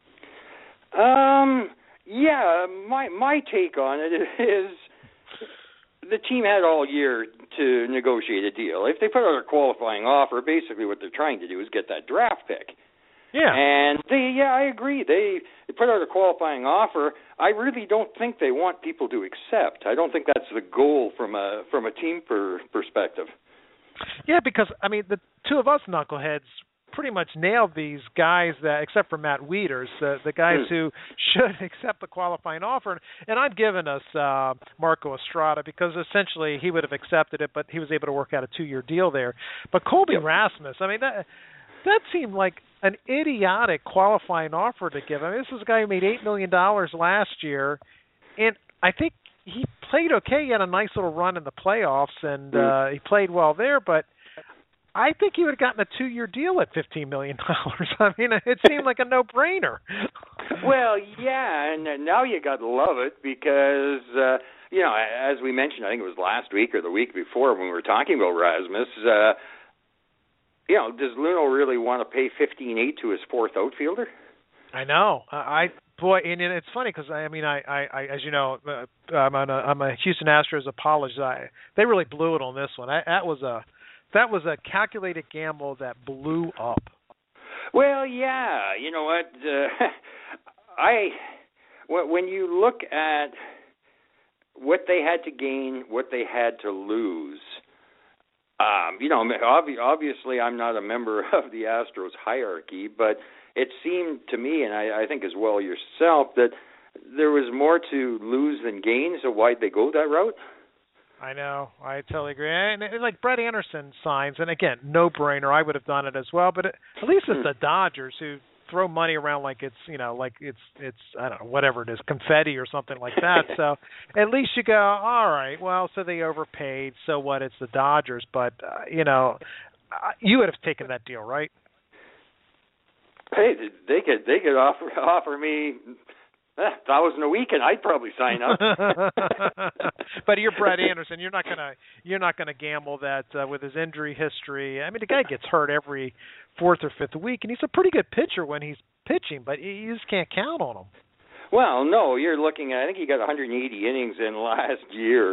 Um. Yeah, my my take on it is the team had all year to negotiate a deal. If they put out a qualifying offer, basically what they're trying to do is get that draft pick. Yeah. And they, yeah, I agree. They, they put out a qualifying offer. I really don't think they want people to accept. I don't think that's the goal from a from a team per, perspective. Yeah, because I mean, the two of us knuckleheads pretty much nailed these guys that, except for Matt Wieters, the the guys hmm. who should accept the qualifying offer. And I've given us uh, Marco Estrada because essentially he would have accepted it, but he was able to work out a two-year deal there. But Colby yep. Rasmus, I mean that. That seemed like an idiotic qualifying offer to give. I mean, this is a guy who made eight million dollars last year, and I think he played okay. He had a nice little run in the playoffs, and uh, he played well there, but I think he would have gotten a two-year deal at fifteen million dollars. I mean, it seemed like a no-brainer. Well, yeah, and now you got to love it because, uh, you know, as we mentioned, I think it was last week or the week before when we were talking about Rasmus, uh, you know, does Luno really want to pay fifteen eight to his fourth outfielder? I know. I boy, and it's funny because I mean, I, I, I, as you know, uh, I'm a I'm a Houston Astros apologist. I, they really blew it on this one. I, that was a that was a calculated gamble that blew up. Well, yeah. You know what? Uh, I when you look at what they had to gain, what they had to lose. Um, you know, obviously, I'm not a member of the Astros hierarchy, but it seemed to me, and I, I think as well yourself, that there was more to lose than gain. So why'd they go that route? I know. I totally agree. And, and like Brett Anderson signs, and again, no-brainer. I would have done it as well. But it, at least it's the Dodgers who throw money around like it's, you know, like it's, it's I don't know, whatever it is, confetti or something like that. So at least you go, all right, well, so they overpaid. So what? It's the Dodgers. But, uh, you know, uh, you would have taken that deal, right? Hey, they could they could offer offer me a thousand a week, and I'd probably sign up. But you're Brett Anderson. You're not gonna you're not gonna gamble that uh, with his injury history. I mean, the guy gets hurt every fourth or fifth week, and he's a pretty good pitcher when he's pitching, but you just can't count on him. Well, no, you're looking at. I think he got one hundred eighty innings in last year,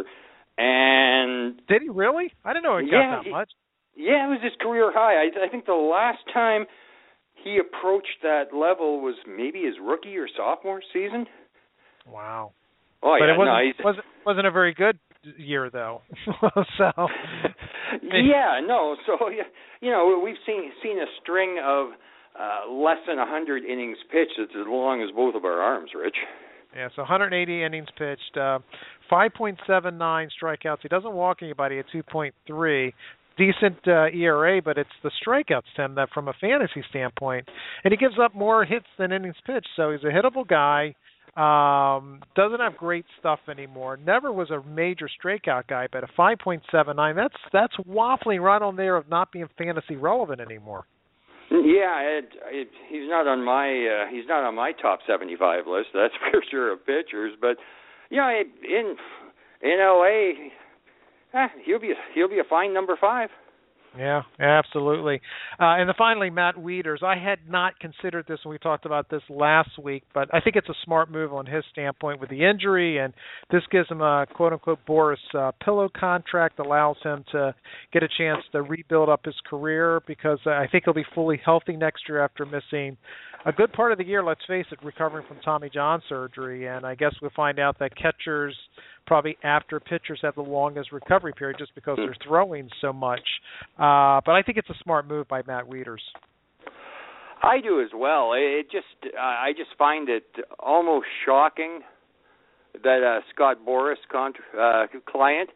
and did he really? I didn't know he yeah, got that much. Yeah, it was his career high. I, I think the last time he approached that level was maybe his rookie or sophomore season. Wow. Oh, but yeah, it wasn't, no, wasn't, wasn't a very good year, though. so. Yeah, no. So, you know, we've seen seen a string of uh, less than one hundred innings pitched. It's as long as both of our arms, Rich. Yeah, so one hundred eighty innings pitched, uh, five point seven nine strikeouts. He doesn't walk anybody at two point three. Decent uh, E R A, but it's the strikeouts, Tim, that from a fantasy standpoint. And he gives up more hits than innings pitched, so he's a hittable guy. Um, doesn't have great stuff anymore. Never was a major strikeout guy, but a five point seven nine, that's that's waffling right on there of not being fantasy relevant anymore. Yeah, it, it, he's not on my uh, he's not on my top seventy-five list. That's for sure of pitchers. But you know, in in L A, eh, he'll be he'll be a fine number five. Yeah, absolutely. Uh, and then finally, Matt Wieters. I had not considered this when we talked about this last week, but I think it's a smart move on his standpoint with the injury, and this gives him a quote-unquote Boris uh, Pillow contract, allows him to get a chance to rebuild up his career because I think he'll be fully healthy next year after missing a good part of the year, let's face it, recovering from Tommy John surgery. And I guess we'll find out that catchers probably after pitchers have the longest recovery period just because they're throwing so much. Uh, but I think it's a smart move by Matt Wieters. I do as well. It just uh, I just find it almost shocking that a Scott Boras contra- uh, client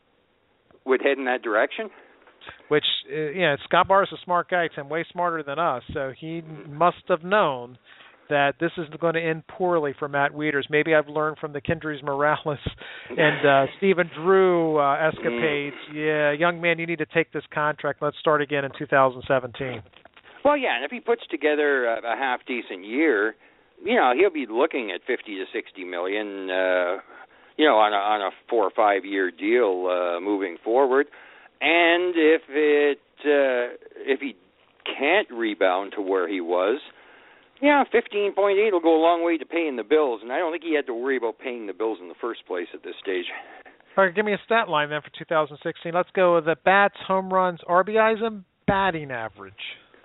would head in that direction. Which, uh, yeah, Scott Boras is a smart guy, Tim, way smarter than us. So he must have known that this is going to end poorly for Matt Wieters. Maybe I've learned from the Kendrys Morales and uh, Stephen Drew uh, escapades. Yeah, young man, you need to take this contract. Let's start again in two thousand seventeen. Well, yeah, and if he puts together a, a half-decent year, you know, he'll be looking at fifty to sixty million, uh, you know, on a, on a four or five-year deal uh, moving forward. And if it uh, if he can't rebound to where he was, yeah, fifteen point eight will go a long way to paying the bills, and I don't think he had to worry about paying the bills in the first place at this stage. All right, give me a stat line then for two thousand sixteen. Let's go with the bats, home runs, R B Is, and batting average.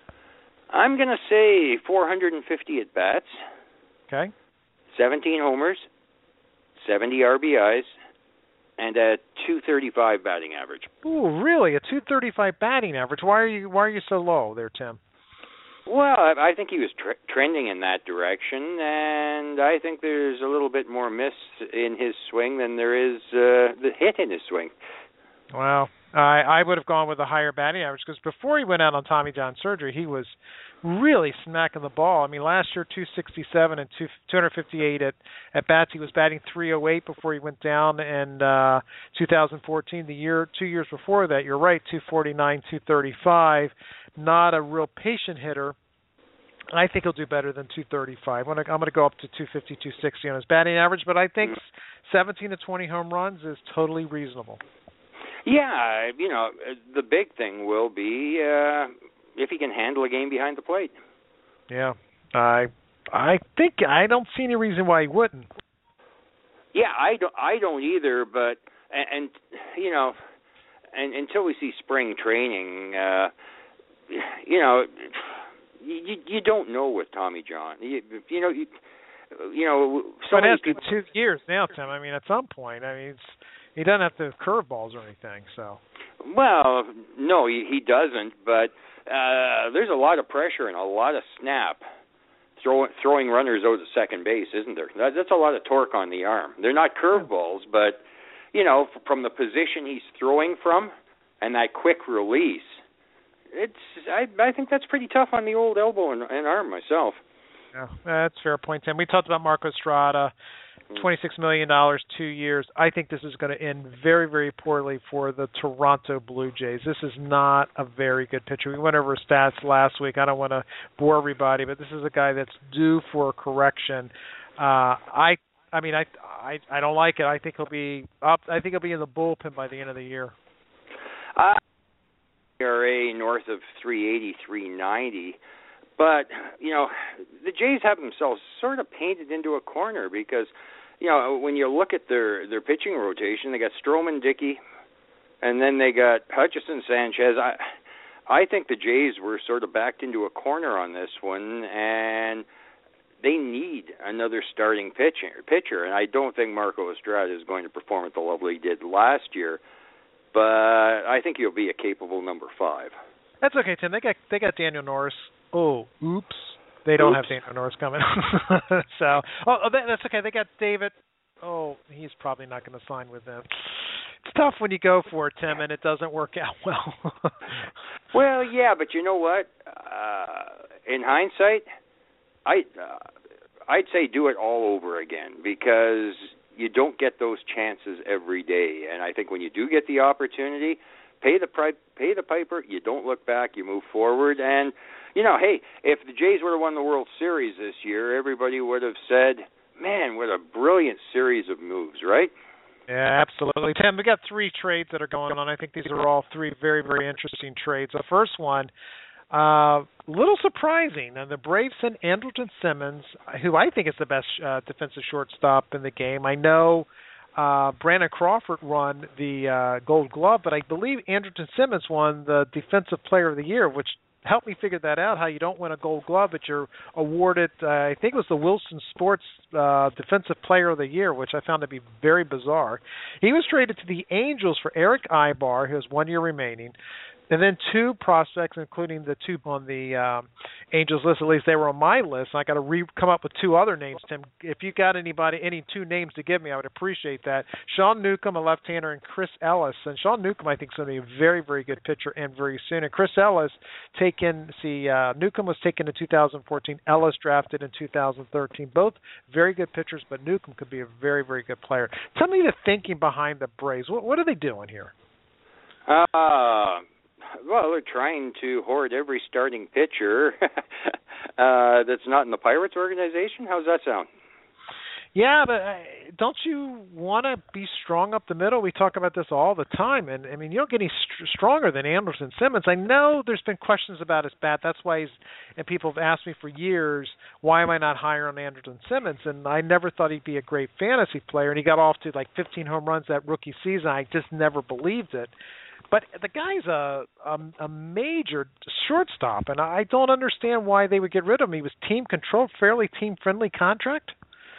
I'm going to say four hundred fifty at bats. Okay. seventeen homers, seventy R B Is, and a two thirty-five batting average. Ooh, really? A two thirty-five batting average? Why are you Why are you so low there, Tim? Well, I think he was tre- trending in that direction, and I think there's a little bit more miss in his swing than there is uh, the hit in his swing. Well, I, I would have gone with a higher batting average because before he went out on Tommy John surgery, he was really smacking the ball. I mean, last year, two sixty-seven and two fifty-eight at, at bats. He was batting three oh eight before he went down, and uh, two thousand fourteen, the year, two years before that, you're right, two forty-nine, two thirty-five. Not a real patient hitter. I think he'll do better than two thirty-five. I'm going to go up to two fifty, two sixty on his batting average, but I think seventeen to twenty home runs is totally reasonable. Yeah, you know, the big thing will be uh, if he can handle a game behind the plate. Yeah, I I think I don't see any reason why he wouldn't. Yeah, I don't I don't either, but and, and you know, and until we see spring training, uh, you know, you you don't know with Tommy John. You, you know, you, you know, so but it many has been people. two years now, Tim. I mean, at some point, I mean, it's, he doesn't have to curveballs or anything. So. Well, no, he, he doesn't. But uh, there's a lot of pressure and a lot of snap throwing throwing runners out to second base, isn't there? That, that's a lot of torque on the arm. They're not curveballs, but you know, from the position he's throwing from and that quick release, it's I I think that's pretty tough on the old elbow and, and arm myself. Yeah, that's a fair point, Tim. We talked about Marco Estrada, twenty-six million dollars, two years. I think this is going to end very, very poorly for the Toronto Blue Jays. This is not a very good pitcher. We went over his stats last week. I don't want to bore everybody, but this is a guy that's due for a correction. Uh, I, I mean, I, I, I don't like it. I think he'll be up. I think he'll be in the bullpen by the end of the year. Uh, E R A north of three eighty, three ninety. But, you know, the Jays have themselves sort of painted into a corner because, you know, when you look at their, their pitching rotation, they got Stroman, Dickey, and then they got Hutchison, Sanchez. I I think the Jays were sort of backed into a corner on this one, and they need another starting pitcher, pitcher. And I don't think Marco Estrada is going to perform at the level he did last year, but I think he'll be a capable number five. That's okay, Tim. They got they got Daniel Norris. Oh, oops. They don't oops. have Daniel Norris coming. so, oh, oh, that's okay. They got David. Oh, he's probably not going to sign with them. It's tough when you go for it, Tim, and it doesn't work out well. Well, yeah, but you know what? Uh, in hindsight, I uh, I'd say do it all over again because you don't get those chances every day. And I think when you do get the opportunity, pay the pri- pay the piper. You don't look back. You move forward. And you know, hey, if the Jays would have won the World Series this year, everybody would have said, man, what a brilliant series of moves, right? Yeah, absolutely. Tim, we got three trades that are going on. I think these are all three very, very interesting trades. The first one, a uh, little surprising. And the Braves sent Andrelton Simmons, who I think is the best uh, defensive shortstop in the game. I know uh, Brandon Crawford won the uh, Gold Glove, but I believe Andrelton Simmons won the Defensive Player of the Year, which help me figure that out, how you don't win a Gold Glove, but you're awarded, uh, I think it was the Wilson Sports uh, Defensive Player of the Year, which I found to be very bizarre. He was traded to the Angels for Eric Ibar, who has one year remaining, and then two prospects, including the two on the um, Angels list. At least they were on my list. I got to re- come up with two other names, Tim. If you got anybody, any two names to give me, I would appreciate that. Sean Newcomb, a left-hander, and Chris Ellis. And Sean Newcomb, I think, is going to be a very, very good pitcher and very soon. And Chris Ellis, taken, see, uh, Newcomb was taken in two thousand fourteen. Ellis drafted in two thousand thirteen. Both very good pitchers, but Newcomb could be a very, very good player. Tell me the thinking behind the Braves. What, what are they doing here? Uh Well, they're trying to hoard every starting pitcher uh, that's not in the Pirates organization. How's that sound? Yeah, but uh, don't you want to be strong up the middle? We talk about this all the time, and I mean, you don't get any st- stronger than Andrelton Simmons. I know there's been questions about his bat. That's why he's, and people have asked me for years, why am I not higher on Andrelton Simmons? And I never thought he'd be a great fantasy player, and he got off to like fifteen home runs that rookie season. I just never believed it. But the guy's a, a a major shortstop, and I don't understand why they would get rid of him. He was team-controlled, fairly team-friendly contract.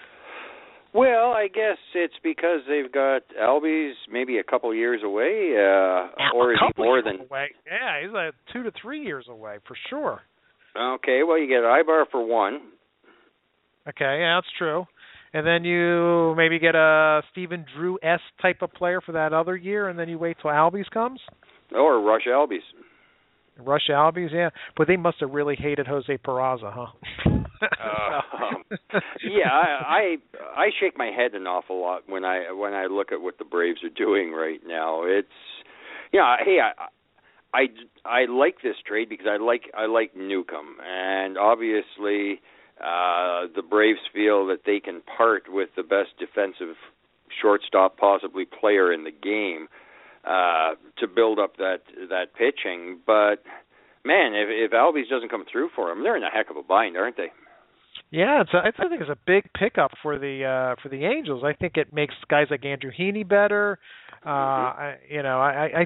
Well, I guess it's because they've got Albies maybe a couple years away, uh, yeah, or is he more than away? Yeah, he's like two to three years away for sure. Okay, well you get Ibar for one. Okay, yeah, that's true. And then you maybe get a Stephen Drew-esque type of player for that other year, and then you wait till Albies comes? Or Rush Albies. Rush Albies, yeah. But they must have really hated Jose Peraza, huh? uh, yeah, I, I I shake my head an awful lot when I when I look at what the Braves are doing right now. It's, you know, hey, I I, I like this trade because I like I like Newcomb, and obviously Uh, the Braves feel that they can part with the best defensive shortstop, possibly player in the game, uh, to build up that that pitching. But man, if, if Albies doesn't come through for them, they're in a heck of a bind, aren't they? Yeah, it's a, I think it's a big pickup for the uh, for the Angels. I think it makes guys like Andrew Heaney better. Uh, mm-hmm. I, you know, I, I think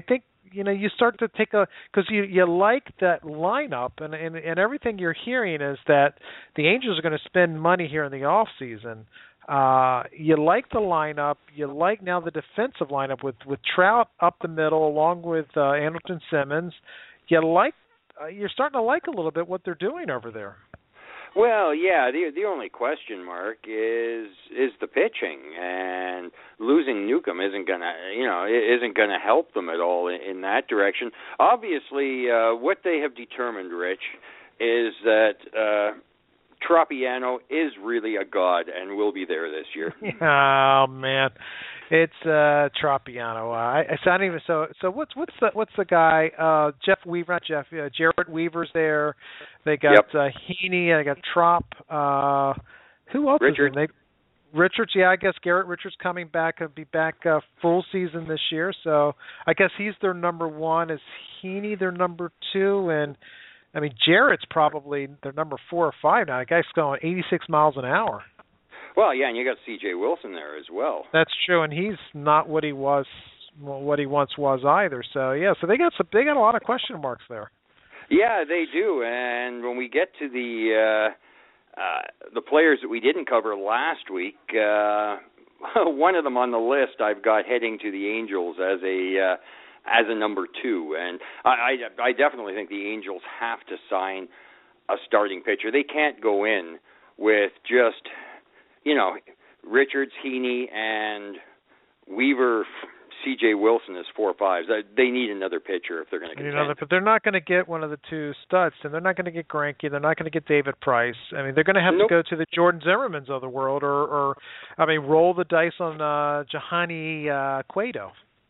you know, you start to take a because you you like that lineup, and, and and everything you're hearing is that the Angels are going to spend money here in the off season. Uh, you like the lineup. You like now the defensive lineup with with Trout up the middle, along with uh, Andrelton Simmons. You like uh, you're starting to like a little bit what they're doing over there. Well, yeah. The the only question mark is is the pitching, and losing Newcomb isn't gonna, you know, isn't gonna help them at all in, in that direction. Obviously, uh, what they have determined, Rich, is that uh, Tropiano is really a god and will be there this year. Oh man, it's uh, Tropiano. Uh, I, I sound even so. So what's what's the what's the guy? Uh, Jeff Weaver, not Jeff. Uh, Jarrett Weaver's there. They got yep. uh, Heaney. They got Trop. Uh, who else Richard. is in? They, Richards. Yeah, I guess Garrett Richards coming back. He'll be back uh, full season this year. So I guess he's their number one. Is Heaney their number two? And I mean, Jarrett's probably their number four or five now. The guy's going eighty-six miles an hour. Well, yeah, and you got C J Wilson there as well. That's true, and he's not what he was, well, what he once was either. So yeah, so they got some, they got a lot of question marks there. Yeah, they do. And when we get to the uh, uh, the players that we didn't cover last week, uh, one of them on the list I've got heading to the Angels as a uh, as a number two, and I, I, I definitely think the Angels have to sign a starting pitcher. They can't go in with just, you know, Richards, Heaney, and Weaver, C J Wilson as four fives. They need another pitcher if they're going to contend. Another, but they're not going to get one of the two studs, and they're not going to get Greinke. They're not going to get David Price. I mean, they're going to have nope. to go to the Jordan Zimmermans of the world, or, or I mean, roll the dice on uh, Johanny uh, Cueto.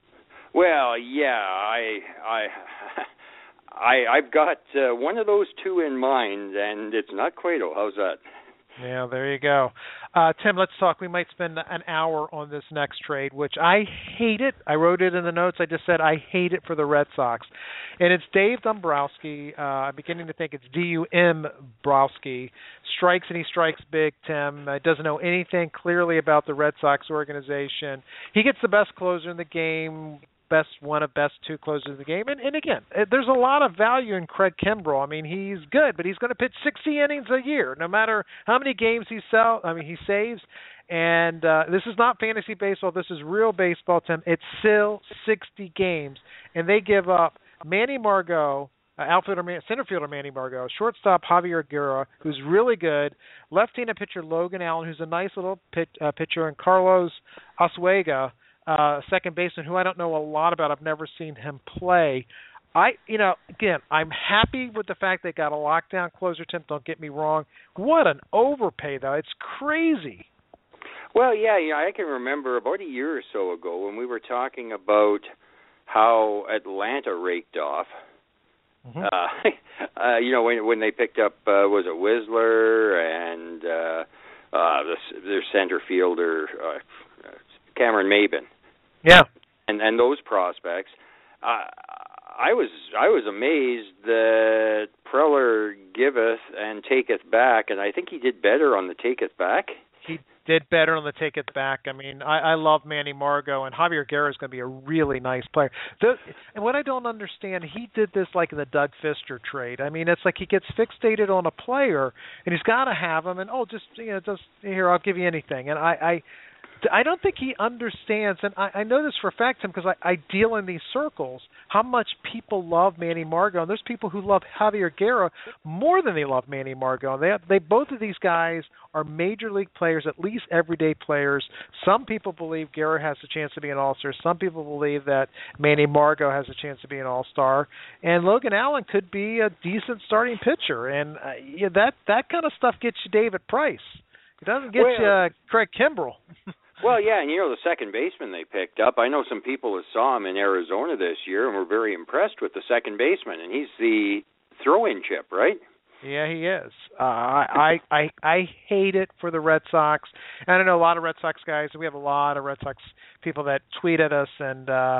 Well, yeah, I, I, I, I've got uh, one of those two in mind, and it's not Cueto. How's that? Yeah, there you go. Uh, Tim, let's talk. We might spend an hour on this next trade, which I hate it. I wrote it in the notes. I just said I hate it for the Red Sox. And it's Dave Dombrowski. Uh, I'm beginning to think it's D U M Browski. Strikes and he strikes big, Tim. Uh, doesn't know anything clearly about the Red Sox organization. He gets the best closer in the game, best one of best two closers of the game. And, and again, there's a lot of value in Craig Kimbrell. I mean, he's good, but he's going to pitch sixty innings a year, no matter how many games he sell. I mean, he saves. And uh, this is not fantasy baseball. This is real baseball, Tim. It's still sixty games, and they give up Manny Margot, uh, outfielder, center fielder Manny Margot, shortstop Javier Guerra, who's really good, left-handed pitcher Logan Allen, who's a nice little pit, uh, pitcher, and Carlos Asuega, Uh, second baseman, who I don't know a lot about. I've never seen him play. I, you know, again, I'm happy with the fact they got a lockdown closer, Tim. Don't get me wrong. What an overpay, though. It's crazy. Well, yeah, you know, I can remember about a year or so ago when we were talking about how Atlanta raked off. Mm-hmm. Uh, uh, you know, when when they picked up, uh, was it Whistler and uh, uh, the, their center fielder, uh, Cameron Maben. Yeah, and and those prospects, uh, I was I was amazed that Preller giveth and taketh back, and I think he did better on the taketh back. He did better on the taketh back. I mean, I, I love Manny Margot, and Javier Guerra is going to be a really nice player. The, and what I don't understand, he did this like in the Doug Fister trade. I mean, it's like he gets fixated on a player, and he's got to have him, and oh, just you know, just here, I'll give you anything, and I. I I don't think he understands, and I, I know this for a fact, Tim, because I, I deal in these circles, how much people love Manny Margot. And there's people who love Javier Guerra more than they love Manny Margot. And they, they both of these guys are major league players, at least everyday players. Some people believe Guerra has a chance to be an all-star. Some people believe that Manny Margot has a chance to be an all-star. And Logan Allen could be a decent starting pitcher. And uh, yeah, that, that kind of stuff gets you David Price. It doesn't get well, you uh, Craig Kimbrell. Well, yeah, and you know, the second baseman they picked up, I know some people that saw him in Arizona this year and were very impressed with the second baseman, and he's the throw-in chip, right? Yeah, he is. Uh, I, I I hate it for the Red Sox. And I know a lot of Red Sox guys. We have a lot of Red Sox people that tweet at us and uh,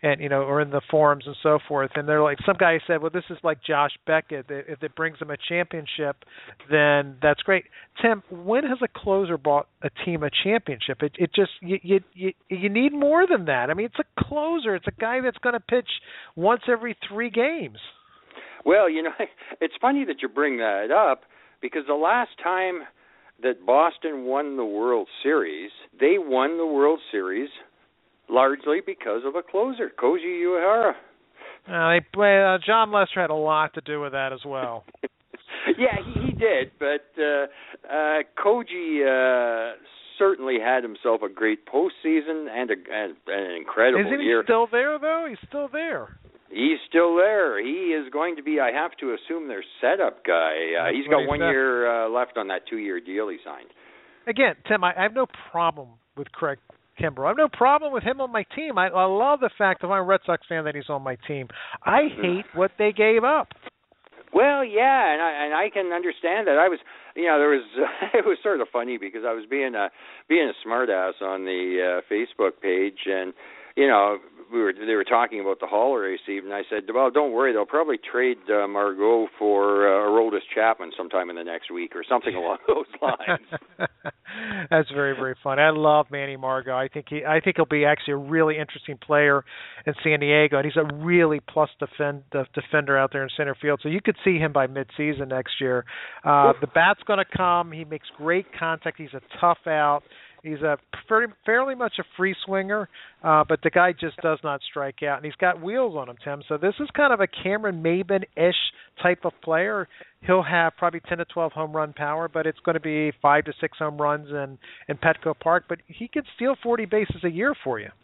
and you know, or in the forums and so forth. And they're like, some guy said, well, this is like Josh Beckett. If it brings him a championship, then that's great. Tim, when has a closer brought a team a championship? It, it just you, you you you need more than that. I mean, it's a closer. It's a guy that's going to pitch once every three games. Well, you know, it's funny that you bring that up because the last time that Boston won the World Series, they won the World Series largely because of a closer, Koji Uehara. Uh, they, uh, John Lester had a lot to do with that as well. yeah, he, he did, but uh, uh, Koji uh, certainly had himself a great postseason and, a, and, and an incredible Isn't year. Isn't he still there, though? He's still there. He's still there. He is going to be, I have to assume, their setup guy. Uh, he's got one year uh, left on that two-year deal he signed. Again, Tim, I, I have no problem with Craig Kimbrel. I have no problem with him on my team. I, I love the fact that I'm a Red Sox fan that he's on my team. I hate what they gave up. Well, yeah, and I and I can understand that. I was, you know, there was uh, it was sort of funny because I was being a being a smartass on the uh, Facebook page, and you know, we were they were talking about the Hall race even. I said, well, don't worry, they'll probably trade uh, Margot for uh, Aroldis Chapman sometime in the next week or something along those lines. That's very, very funny. I love Manny Margot. I think he, I think he'll be actually a really interesting player in San Diego, and he's a really plus defend, uh, defender out there in center field. So you could see him by midseason next year. Uh, the bat's going to come. He makes great contact. He's a tough out. He's a fairly, fairly much a free swinger, uh, but the guy just does not strike out, and he's got wheels on him, Tim. So this is kind of a Cameron Maybin-ish type of player. He'll have probably ten to twelve home run power, but it's going to be five to six home runs in, in Petco Park. But he could steal forty bases a year for you.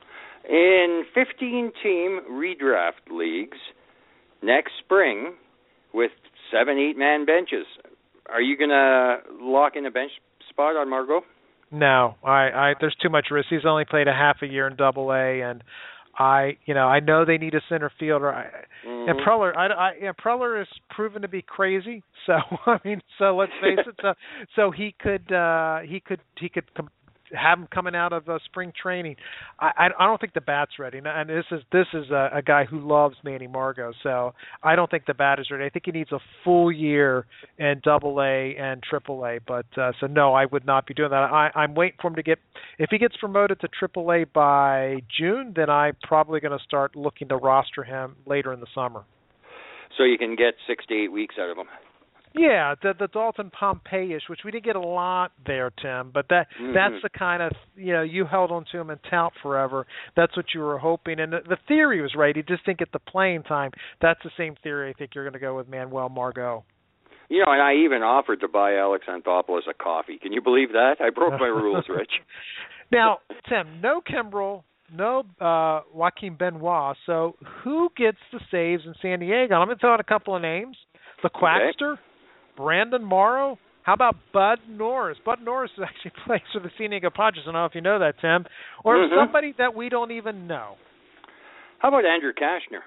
In fifteen-team redraft leagues next spring with seven, eight-man benches, are you going to lock in a bench spot on Margot? No, I, I there's too much risk. He's only played a half a year in Double A, and I, you know, I know they need a center fielder. I, mm-hmm. And Preller, I, I, yeah, Preller is proven to be crazy. So I mean, so let's face it. So, so he could, uh, he could, he could com- have him coming out of uh, spring training. I, I, I don't think the bat's ready. And this is this is a, a guy who loves Manny Margot. So I don't think the bat is ready. I think he needs a full year in Double A and Triple A. But uh, so no, I would not be doing that. I, I'm waiting for him to get. If he gets promoted to Triple A by June, then I'm probably going to start looking to roster him later in the summer. So you can get six to eight weeks out of him. Yeah, the the Dalton Pompey-ish, which we didn't get a lot there, Tim, but that mm-hmm. that's the kind of, you know, you held on to him in tout forever. That's what you were hoping, and the, the theory was right. He just didn't get the playing time. That's the same theory I think you're going to go with Manuel Margot. You know, and I even offered to buy Alex Anthopoulos a coffee. Can you believe that? I broke my rules, Rich. Now, Tim, no Kimbrel, no uh, Joaquin Benoit, so who gets the saves in San Diego? I'm going to throw out a couple of names. The Quackster. Okay. Brandon Morrow? How about Bud Norris? Bud Norris actually plays for the San Diego Padres. I don't know if you know that, Tim. Or mm-hmm. somebody that we don't even know. How about Andrew Cashner?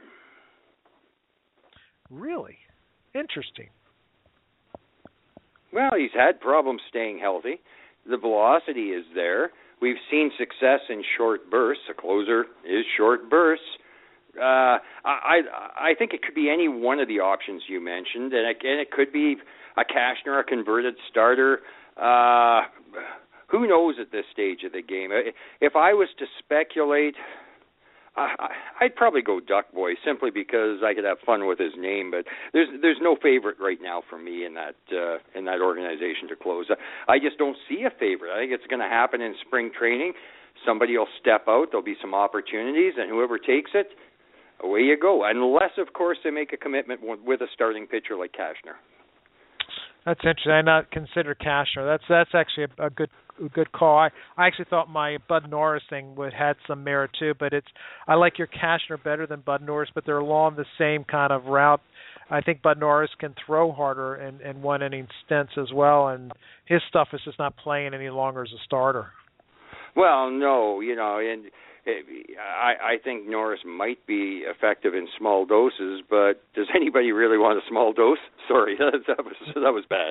Really? Interesting. Well, he's had problems staying healthy. The velocity is there. We've seen success in short bursts. A closer is short bursts. Uh, I I think it could be any one of the options you mentioned, and it, and it could be a Cashner, a converted starter. Uh, who knows at this stage of the game? If I was to speculate, I, I'd probably go Duck Boy simply because I could have fun with his name. But there's there's no favorite right now for me in that uh, in that organization to close. I just don't see a favorite. I think it's going to happen in spring training. Somebody will step out. There'll be some opportunities, and whoever takes it, away you go. Unless, of course, they make a commitment with a starting pitcher like Cashner. That's interesting. I not consider Cashner. That's that's actually a, a good a good call. I, I actually thought my Bud Norris thing would had some merit too, but it's I like your Cashner better than Bud Norris, but they're along the same kind of route. I think Bud Norris can throw harder in, in one inning stints as well, and his stuff is just not playing any longer as a starter. Well, no, you know, and I, I think Norris might be effective in small doses, but does anybody really want a small dose? Sorry, that was that was bad.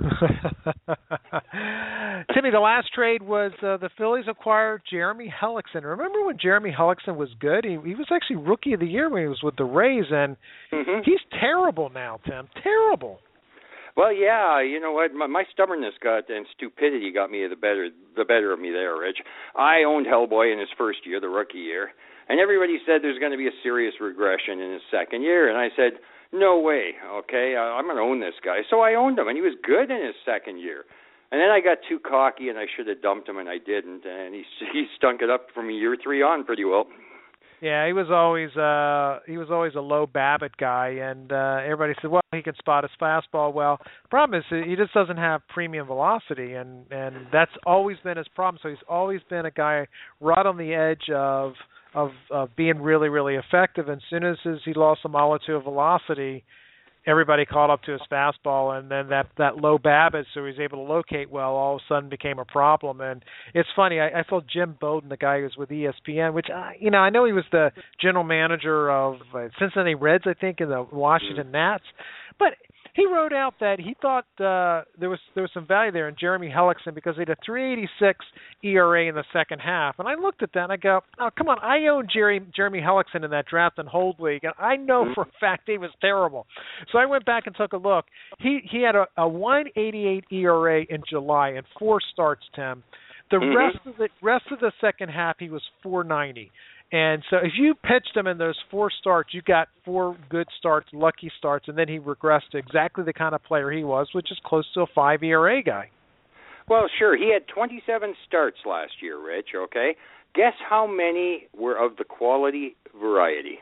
Timmy, the last trade was uh, the Phillies acquired Jeremy Hellickson. Remember when Jeremy Hellickson was good? He, he was actually Rookie of the Year when he was with the Rays, and mm-hmm. he's terrible now, Tim. Terrible. Well, yeah, you know what? My, my stubbornness got and stupidity got me the better the better of me there, Rich. I owned Hellboy in his first year, the rookie year, and everybody said there's going to be a serious regression in his second year, and I said, no way, okay, I'm going to own this guy. So I owned him, and he was good in his second year. And then I got too cocky, and I should have dumped him, and I didn't, and he he stunk it up from year three on pretty well. Yeah, he was always uh he was always a low Babbitt guy, and uh everybody said, well, he can spot his fastball. Well, the problem is he just doesn't have premium velocity, and and that's always been his problem. So he's always been a guy right on the edge of of, of being really really effective. And as soon as he lost a mile or two of velocity, everybody caught up to his fastball, and then that, that low Babbitt, so he was able to locate well, all of a sudden became a problem. And it's funny, I, I saw Jim Bowden, the guy who was with E S P N, which, I, you know, I know he was the general manager of uh, Cincinnati Reds, I think, and the Washington Nats, but he wrote out that he thought uh, there was there was some value there in Jeremy Hellickson because he had a three eighty-six E R A in the second half. And I looked at that and I go, oh, come on, I own Jerry, Jeremy Hellickson in that draft and hold league, and I know for a fact he was terrible. So I went back and took a look. He he had a, a one eighty-eight E R A in July and four starts, Tim. The mm-hmm. rest of the rest of the second half he was four ninety. And so if you pitched him in those four starts, you got four good starts, lucky starts, and then he regressed to exactly the kind of player he was, which is close to a five E R A guy. Well, sure. He had twenty-seven starts last year, Rich, okay? Guess how many were of the quality variety?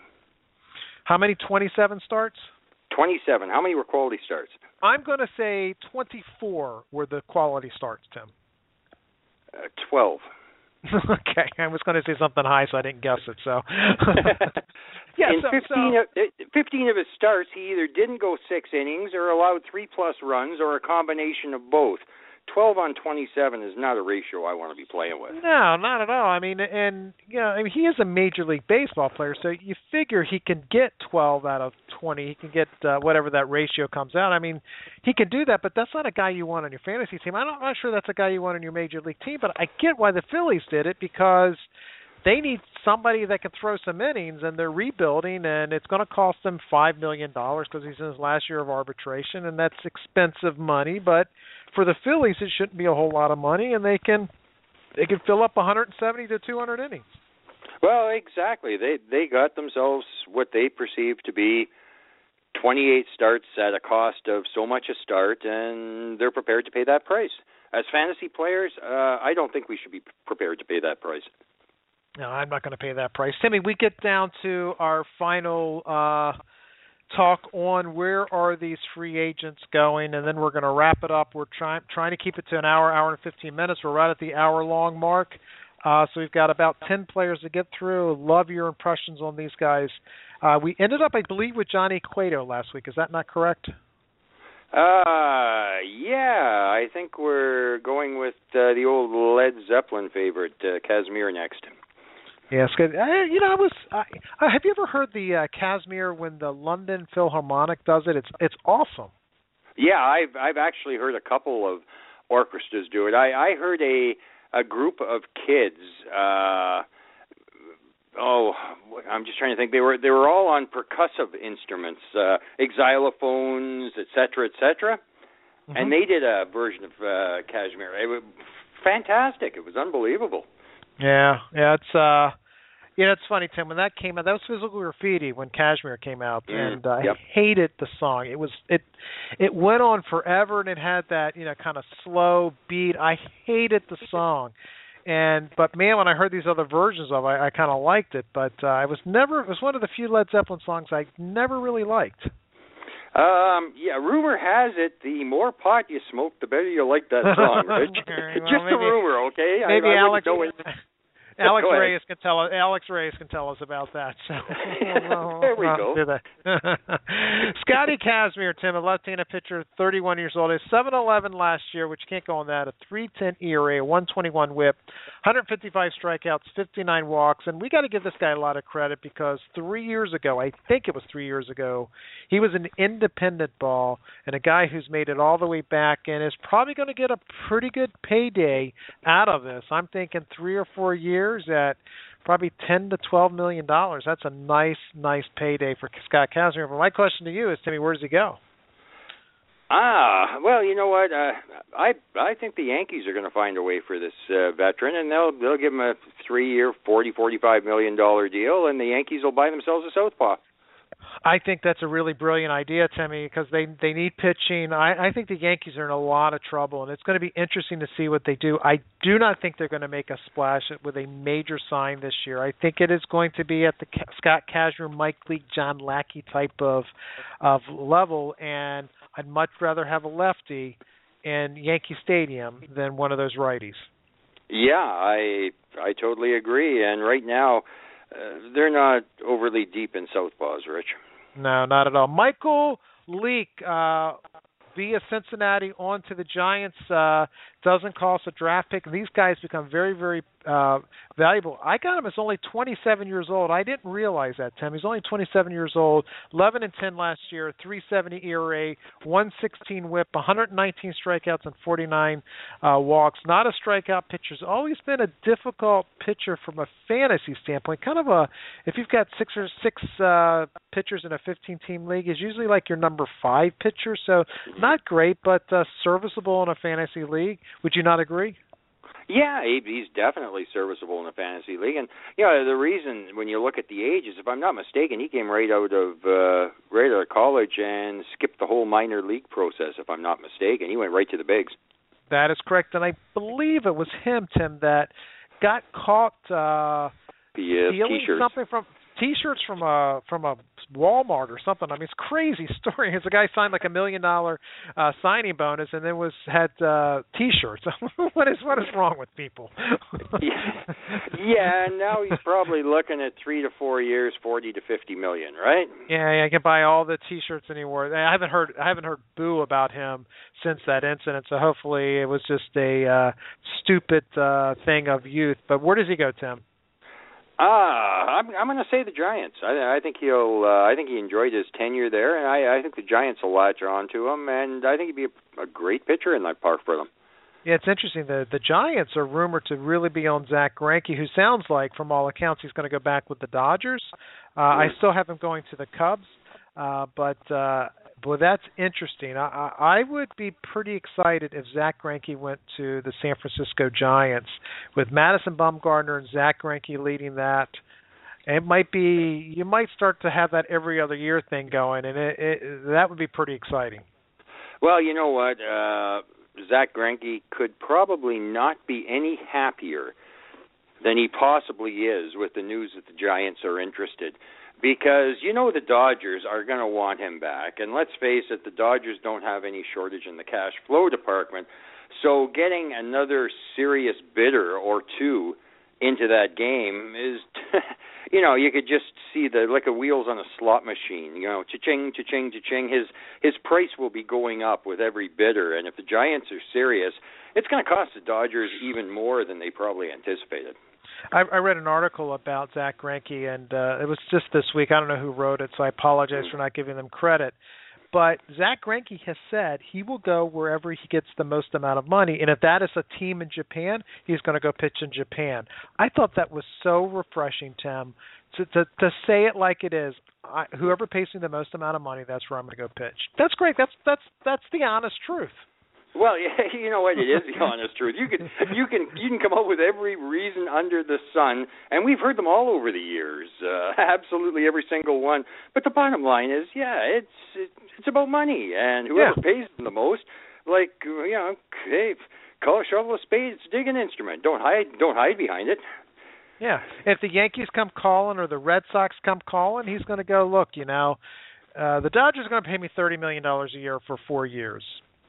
How many twenty-seven starts? twenty-seven. How many were quality starts? I'm going to say twenty-four were the quality starts, Tim. Uh, twelve. Okay, I was going to say something high, so I didn't guess it. So, yeah, in so, fifteen, so. Of, fifteen of his starts, he either didn't go six innings or allowed three plus runs, or a combination of both. Twelve on twenty-seven is not a ratio I want to be playing with. No, not at all. I mean, and you know, I mean, he is a Major League Baseball player, so you figure he can get twelve out of twenty. He can get uh, whatever that ratio comes out. I mean, he can do that, but that's not a guy you want on your fantasy team. I'm not sure that's a guy you want on your Major League team, but I get why the Phillies did it, because they need somebody that can throw some innings, and they're rebuilding, and it's going to cost them five million dollars because he's in his last year of arbitration, and that's expensive money. But for the Phillies, it shouldn't be a whole lot of money, and they can they can fill up one seventy to two hundred innings. Well, exactly. They they got themselves what they perceive to be twenty-eight starts at a cost of so much a start, and they're prepared to pay that price. As fantasy players, uh, I don't think we should be prepared to pay that price. No, I'm not going to pay that price. Timmy, we get down to our final uh, talk on where are these free agents going, and then we're going to wrap it up. We're trying trying to keep it to an hour, hour and fifteen minutes. We're right at the hour-long mark, uh, so we've got about ten players to get through. Love your impressions on these guys. Uh, we ended up, I believe, with Johnny Cueto last week. Is that not correct? Uh, yeah, I think we're going with uh, the old Led Zeppelin favorite, uh, Casimir, next. Yes, good. I, you know, I was. I, have you ever heard the uh, Casimir when the London Philharmonic does it? It's it's awesome. Yeah, I've I've actually heard a couple of orchestras do it. I, I heard a a group of kids. Uh, oh, I'm just trying to think. They were they were all on percussive instruments, uh, xylophones, et cetera, et cetera. Mm-hmm. And they did a version of uh, Casimir. It was fantastic. It was unbelievable. Yeah, yeah, it's uh, you know, it's funny, Tim. When that came out, that was Physical Graffiti when Kashmir came out, mm, and uh, yep. I hated the song. It was it, it went on forever, and it had that you know kind of slow beat. I hated the song, and but man, when I heard these other versions of it, I, I kind of liked it. But uh, I was never. It was one of the few Led Zeppelin songs I never really liked. Um, yeah, rumor has it the more pot you smoke, the better you like that song, Rich. well, Just maybe, a rumor, okay? Maybe I, I Alex. Alex Reyes can tell us. Alex Reyes can tell us about that. So there we go. Scotty Kazmir, Tim, a left-handed pitcher, thirty-one years old. He's seven eleven last year, which can't go on that. A three ten E R A, a one twenty-one WHIP, one fifty-five strikeouts, fifty-nine walks, and we got to give this guy a lot of credit because three years ago, I think it was three years ago, he was an independent ball and a guy who's made it all the way back and is probably going to get a pretty good payday out of this. I'm thinking three or four years at probably ten to twelve million dollars. That's a nice, nice payday for Scott Kazmir. But my question to you is, Timmy, where does he go? Ah, well, you know what? Uh, I I think the Yankees are going to find a way for this uh, veteran, and they'll they'll give him a three-year, forty, forty-five million dollar deal, and the Yankees will buy themselves a southpaw. I think that's a really brilliant idea, Timmy, because they they need pitching. I, I think the Yankees are in a lot of trouble, and it's going to be interesting to see what they do. I do not think they're going to make a splash with a major sign this year. I think it is going to be at the Scott Kazmir, Mike Leake, John Lackey type of of level, and I'd much rather have a lefty in Yankee Stadium than one of those righties. Yeah, I I totally agree, and right now uh, they're not overly deep in southpaws, Rich. No, not at all. Michael Leake uh, via Cincinnati on to the Giants. Uh, doesn't cost a draft pick. These guys become very, very uh, valuable. I got him as only twenty-seven years old. I didn't realize that, Tim. He's only twenty-seven years old, eleven and ten last year, three seventy E R A, one sixteen WHIP, one nineteen strikeouts, and forty-nine uh, walks. Not a strikeout pitcher. He's always been a difficult pitcher from a fantasy standpoint. Kind of a, if you've got six or six uh, pitchers in a fifteen-team league, is usually like your number five pitcher. So not great, but uh, serviceable in a fantasy league. Would you not agree? Yeah, he's definitely serviceable in a fantasy league, and you know the reason when you look at the age is, if I'm not mistaken, he came right out of uh, right out of college and skipped the whole minor league process. If I'm not mistaken, he went right to the bigs. That is correct, and I believe it was him, Tim, that got caught uh, the, uh, stealing t-shirts. something from T-shirts from a from a Walmart or something. I mean, it's a crazy story. It's a guy signed like a million dollar uh, signing bonus and then was had uh, T-shirts. what is what is wrong with people? yeah. yeah, and now he's probably looking at three to four years, forty to fifty million, right? Yeah, yeah, I can buy all the T-shirts anymore. I haven't heard I haven't heard boo about him since that incident. So hopefully it was just a uh, stupid uh, thing of youth. But where does he go, Tim? Ah, I'm, I'm going to say the Giants. I, I think he'll. Uh, I think he enjoyed his tenure there, and I, I think the Giants will latch on to him, and I think he'd be a, a great pitcher in that park for them. Yeah, it's interesting. The the Giants are rumored to really be on Zach Greinke, who sounds like, from all accounts, he's going to go back with the Dodgers. Uh, mm. I still have him going to the Cubs, uh, but uh, boy, that's interesting. I, I would be pretty excited if Zach Greinke went to the San Francisco Giants with Madison Bumgarner and Zach Greinke leading that. It might be you might start to have that every other year thing going, and it, it, that would be pretty exciting. Well, you know what, uh, Zach Greinke could probably not be any happier than he possibly is with the news that the Giants are interested. Because, you know, the Dodgers are going to want him back. And let's face it, the Dodgers don't have any shortage in the cash flow department. So getting another serious bidder or two into that game is, you know, you could just see the like a wheels on a slot machine. You know, cha-ching, cha-ching, cha-ching. His, his price will be going up with every bidder. And if the Giants are serious, it's going to cost the Dodgers even more than they probably anticipated. I, I read an article about Zach Greinke, and uh, it was just this week. I don't know who wrote it, so I apologize for not giving them credit. But Zach Greinke has said he will go wherever he gets the most amount of money, and if that is a team in Japan, he's going to go pitch in Japan. I thought that was so refreshing, Tim, to to, to say it like it is. I, whoever pays me the most amount of money, that's where I'm going to go pitch. That's great. That's that's that's the honest truth. Well, yeah, you know what? It is the honest truth. You can you can you can come up with every reason under the sun, and we've heard them all over the years. Uh, absolutely every single one. But the bottom line is, yeah, it's it's, it's about money, and whoever yeah. pays them the most, like you know, hey, call a shovel a spade. It's a digging instrument. Don't hide don't hide behind it. Yeah, if the Yankees come calling or the Red Sox come calling, he's going to go, look, you know, uh, the Dodgers are going to pay me thirty million dollars a year for four years.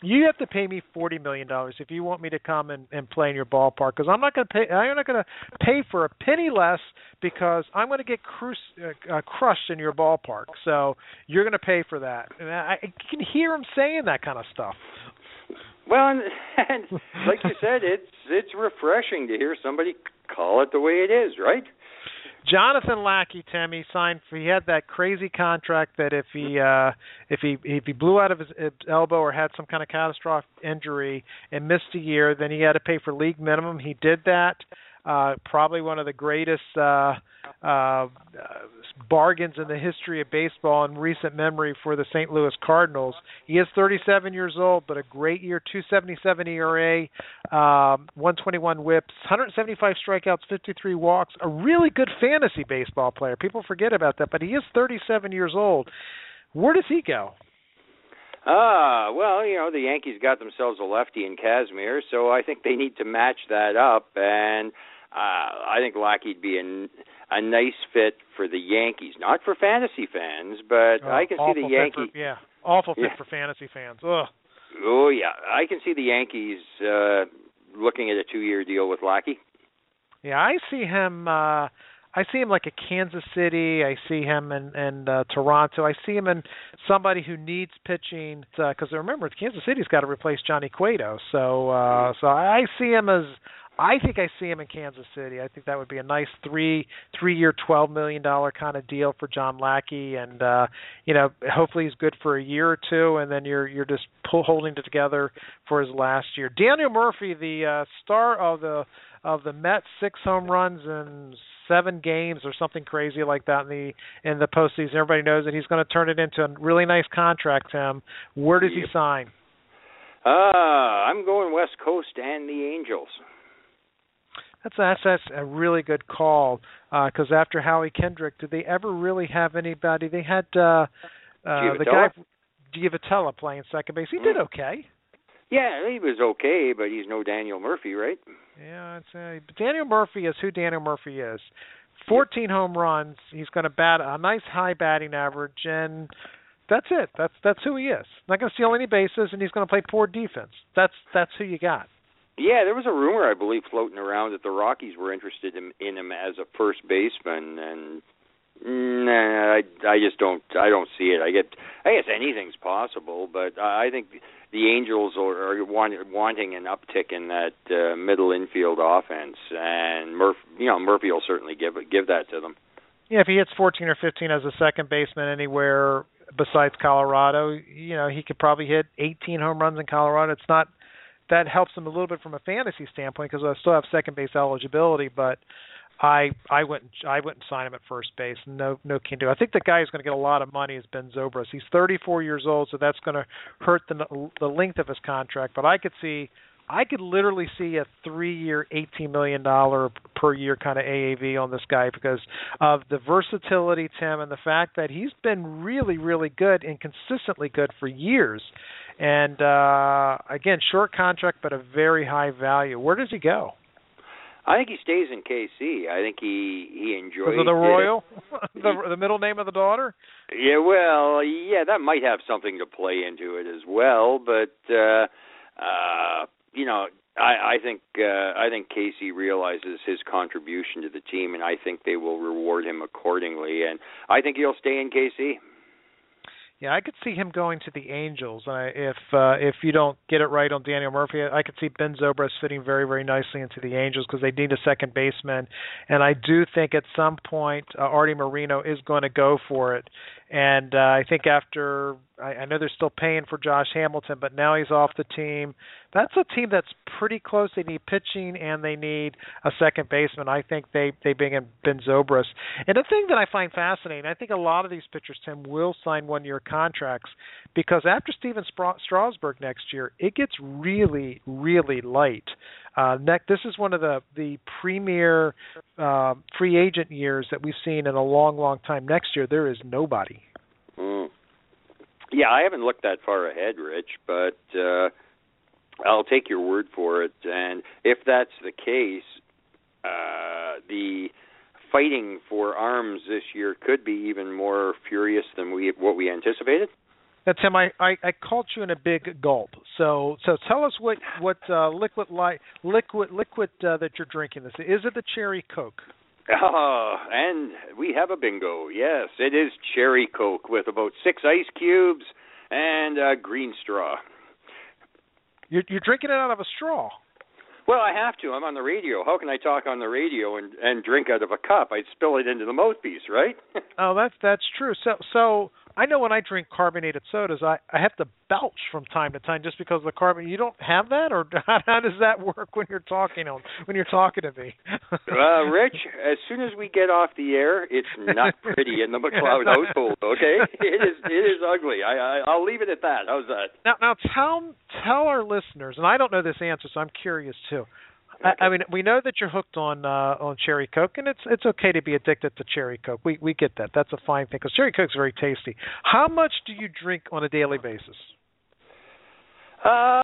you have to pay me forty million dollars if you want me to come and, and play in your ballpark, because I'm not going to pay. I'm not going to pay for a penny less because I'm going to get cru- uh, uh, crushed in your ballpark. So you're going to pay for that. And I, I can hear him saying that kind of stuff. Well, and, and like you said, it's it's refreshing to hear somebody call it the way it is, right? Jonathan Lackey, Tim, he signed for, he had that crazy contract that if he uh, if he if he blew out of his, his elbow or had some kind of catastrophic injury and missed a year, then he had to pay for league minimum. He did that. Uh, probably one of the greatest uh, uh, bargains in the history of baseball in recent memory for the Saint Louis Cardinals. He is thirty-seven years old, but a great year, two seventy-seven E R A, um, one twenty-one whips, one seventy-five strikeouts, fifty-three walks, a really good fantasy baseball player. People forget about that, but he is thirty-seven years old. Where does he go? Ah, well, you know, the Yankees got themselves a lefty in Kazmir, so I think they need to match that up, and uh, I think Lackey'd be a, a nice fit for the Yankees. Not for fantasy fans, but oh, I can see the Yankees. For, yeah, awful fit yeah. for fantasy fans. Ugh. Oh, yeah. I can see the Yankees uh, looking at a two-year deal with Lackey. Yeah, I see him... Uh, I see him like a Kansas City. I see him in, in uh, Toronto. I see him in somebody who needs pitching because uh, remember, Kansas City's got to replace Johnny Cueto. So, uh, so I see him as. I think I see him in Kansas City. I think that would be a nice three three year, twelve million dollar kind of deal for John Lackey, and uh, you know, hopefully he's good for a year or two, and then you're you're just pull, holding it together for his last year. Daniel Murphy, the uh, star of the of the Mets, six home runs in seven games or something crazy like that in the in the postseason. Everybody knows that he's going to turn it into a really nice contract. Tim, where does yep. he sign? Uh, I'm going West Coast and the Angels. That's that's, that's a really good call because uh, after Howie Kendrick, did they ever really have anybody? They had uh, uh, the guy Giovatella playing second base. He did okay. Yeah, he was okay, but he's no Daniel Murphy, right? Yeah, it's, uh, Daniel Murphy is who Daniel Murphy is. fourteen home runs. He's going to bat a nice high batting average, and that's it. That's that's who he is. Not going to steal any bases, and he's going to play poor defense. That's that's who you got. Yeah, there was a rumor, I believe, floating around that the Rockies were interested in, in him as a first baseman, and nah, I, I just don't, I don't see it. I get, I guess anything's possible, but I think the Angels are, are want, wanting an uptick in that uh, middle infield offense, and Murphy, you know, Murphy will certainly give give that to them. Yeah, if he hits fourteen or fifteen as a second baseman anywhere besides Colorado, you know, he could probably hit eighteen home runs in Colorado. It's not. That helps him a little bit from a fantasy standpoint because I still have second base eligibility, but I I wouldn't I wouldn't sign him at first base. No no can do. I think the guy who's going to get a lot of money is Ben Zobrist. He's thirty-four years old, so that's going to hurt the the length of his contract. But I could see I could literally see a three-year, eighteen million dollars per year kind of A A V on this guy because of the versatility, Tim, and the fact that he's been really, really good and consistently good for years. And, uh, again, short contract but a very high value. Where does he go? I think he stays in K C. I think he, he enjoys it. Because of the Royal? the, the middle name of the daughter? Yeah, well, yeah, that might have something to play into it as well. But, uh, uh, you know, I, I think uh, I think K C realizes his contribution to the team, and I think they will reward him accordingly. And I think he'll stay in K C. Yeah, I could see him going to the Angels. Uh, if uh, if you don't get it right on Daniel Murphy, I could see Ben Zobrist fitting very, very nicely into the Angels because they need a second baseman. And I do think at some point uh, Artie Moreno is going to go for it. And uh, I think after I, I know they're still paying for Josh Hamilton, but now he's off the team. That's a team that's pretty close. They need pitching and they need a second baseman. I think they, they bring in Ben Zobrist. And the thing that I find fascinating, I think a lot of these pitchers, Tim, will sign one-year contracts because after Steven Strasburg next year, it gets really, really light. Uh, next, this is one of the, the premier uh, free agent years that we've seen in a long, long time. Next year, there is nobody. Mm. Yeah, I haven't looked that far ahead, Rich, but uh, I'll take your word for it. And if that's the case, uh, the fighting for arms this year could be even more furious than we what we anticipated. Now, Tim, I, I, I caught you in a big gulp. So so tell us what what uh, liquid li- liquid liquid uh, that you're drinking. This is it the Cherry Coke? Oh, and we have a bingo. Yes, it is Cherry Coke with about six ice cubes and a green straw. You're, you're drinking it out of a straw. Well, I have to. I'm on the radio. How can I talk on the radio and, and drink out of a cup? I'd spill it into the mouthpiece, right? Oh, that's that's true. So so I know when I drink carbonated sodas, I, I have to belch from time to time just because of the carbon. You don't have that, or how, how does that work when you're talking on when you're talking to me? uh, Rich, as soon as we get off the air, it's not pretty in the McLeod household. Okay, it is it is ugly. I, I I'll leave it at that. How's that? Now now tell tell our listeners, and I don't know this answer, so I'm curious too. Okay. I, I mean, we know that you're hooked on uh, on Cherry Coke, and it's it's okay to be addicted to Cherry Coke. We we get that. That's a fine thing because Cherry Coke's very tasty. How much do you drink on a daily basis? Uh,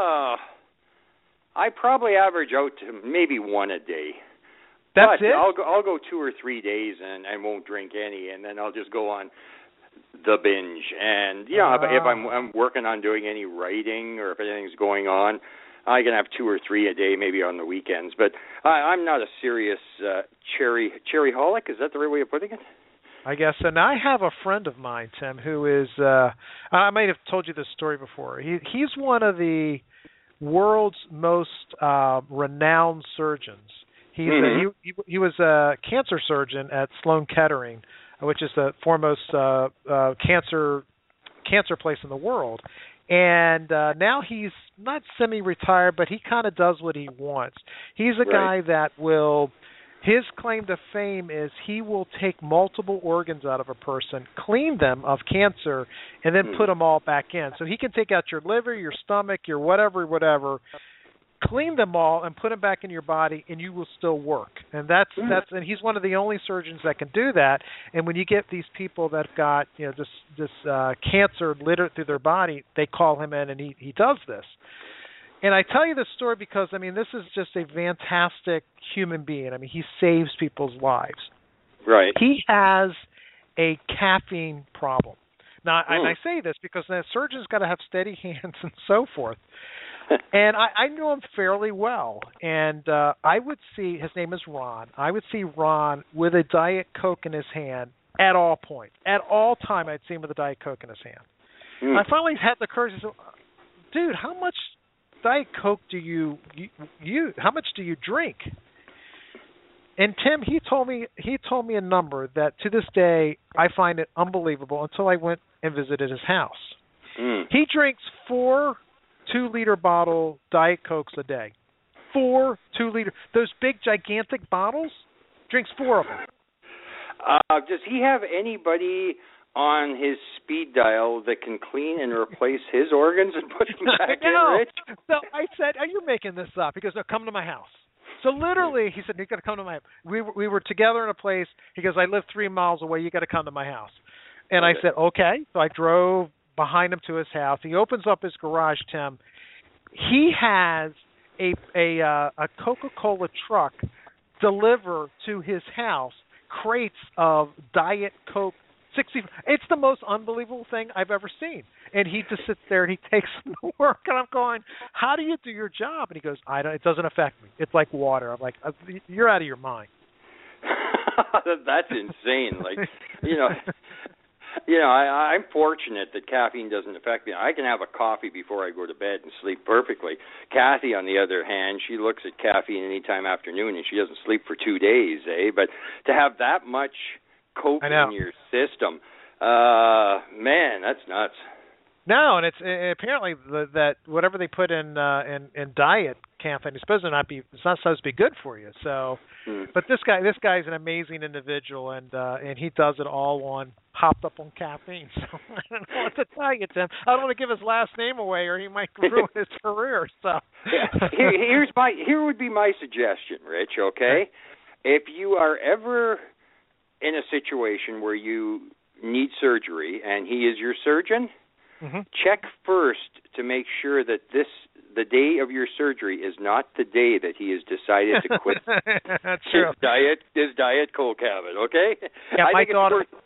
I probably average out to maybe one a day. That's but it? I'll go I'll go two or three days and, and won't drink any, and then I'll just go on the binge. And you know, uh, if, if I'm I'm working on doing any writing or if anything's going on, I can have two or three a day, maybe on the weekends. But I, I'm not a serious uh, cherry cherryholic. Is that the right way of putting it? I guess so. Now I have a friend of mine, Tim, who is uh, I might have told you this story before. He he's one of the world's most uh, renowned surgeons. He's mm-hmm. a, he, he he was a cancer surgeon at Sloan Kettering, which is the foremost uh, uh, cancer cancer place in the world. And uh, now he's not semi-retired, but he kind of does what he wants. He's a right. guy that will, his claim to fame is he will take multiple organs out of a person, clean them of cancer, and then mm. put them all back in. So he can take out your liver, your stomach, your whatever, whatever, clean them all and put them back in your body, and you will still work. And that's mm. that's and he's one of the only surgeons that can do that. And when you get these people that got you know this this uh, cancer littered through their body, they call him in, and he he does this. And I tell you this story because I mean this is just a fantastic human being. I mean he saves people's lives. Right. He has a caffeine problem. Now, mm. and I say this because the surgeon's got to have steady hands and so forth. And I, I knew him fairly well, and uh, I would see, his name is Ron, I would see Ron with a Diet Coke in his hand at all points. At all time, I'd see him with a Diet Coke in his hand. Mm. I finally had the courage to say, dude, how much Diet Coke do you, you, you, how much do you drink? And Tim, he told me, he told me a number that to this day, I find it unbelievable until I went and visited his house. Mm. He drinks four two-liter bottle Diet Cokes a day. Four two-liter. Those big, gigantic bottles, drinks four of them. Uh, does he have anybody on his speed dial that can clean and replace his organs and put them back no. in, Rich? So I said, are you making this up? He goes, no, come to my house. So literally, he said, you got to come to my house. We, we were together in a place. He goes, I live three miles away. You got to come to my house. And okay. I said, okay. So I drove behind him to his house. He opens up his garage, Tim. He has a a uh, a Coca-Cola truck deliver to his house crates of Diet Coke sixty. It's the most unbelievable thing I've ever seen. And he just sits there and he takes them to work. And I'm going, how do you do your job? And he goes, I don't. It doesn't affect me. It's like water. I'm like, you're out of your mind. That's insane. Like, you know. You know, I, I'm fortunate that caffeine doesn't affect me. I can have a coffee before I go to bed and sleep perfectly. Kathy, on the other hand, she looks at caffeine anytime afternoon and she doesn't sleep for two days, eh? But to have that much Coke in your system, uh, man, that's nuts. No, and it's it, apparently the, that whatever they put in uh, in, in diet caffeine is supposed to not be it's not supposed to be good for you. So, mm. but this guy this guy's an amazing individual, and uh, and he does it all on hopped up on caffeine. So I don't know what to tell you, Tim. I don't want to give his last name away, or he might ruin his career. So Here, here's my here would be my suggestion, Rich. Okay, if you are ever in a situation where you need surgery and he is your surgeon. Mm-hmm. Check first to make sure that this the day of your surgery is not the day that he has decided to quit That's his true. diet his diet Coke habit. Okay, Yeah, I my think daughter. it's worth,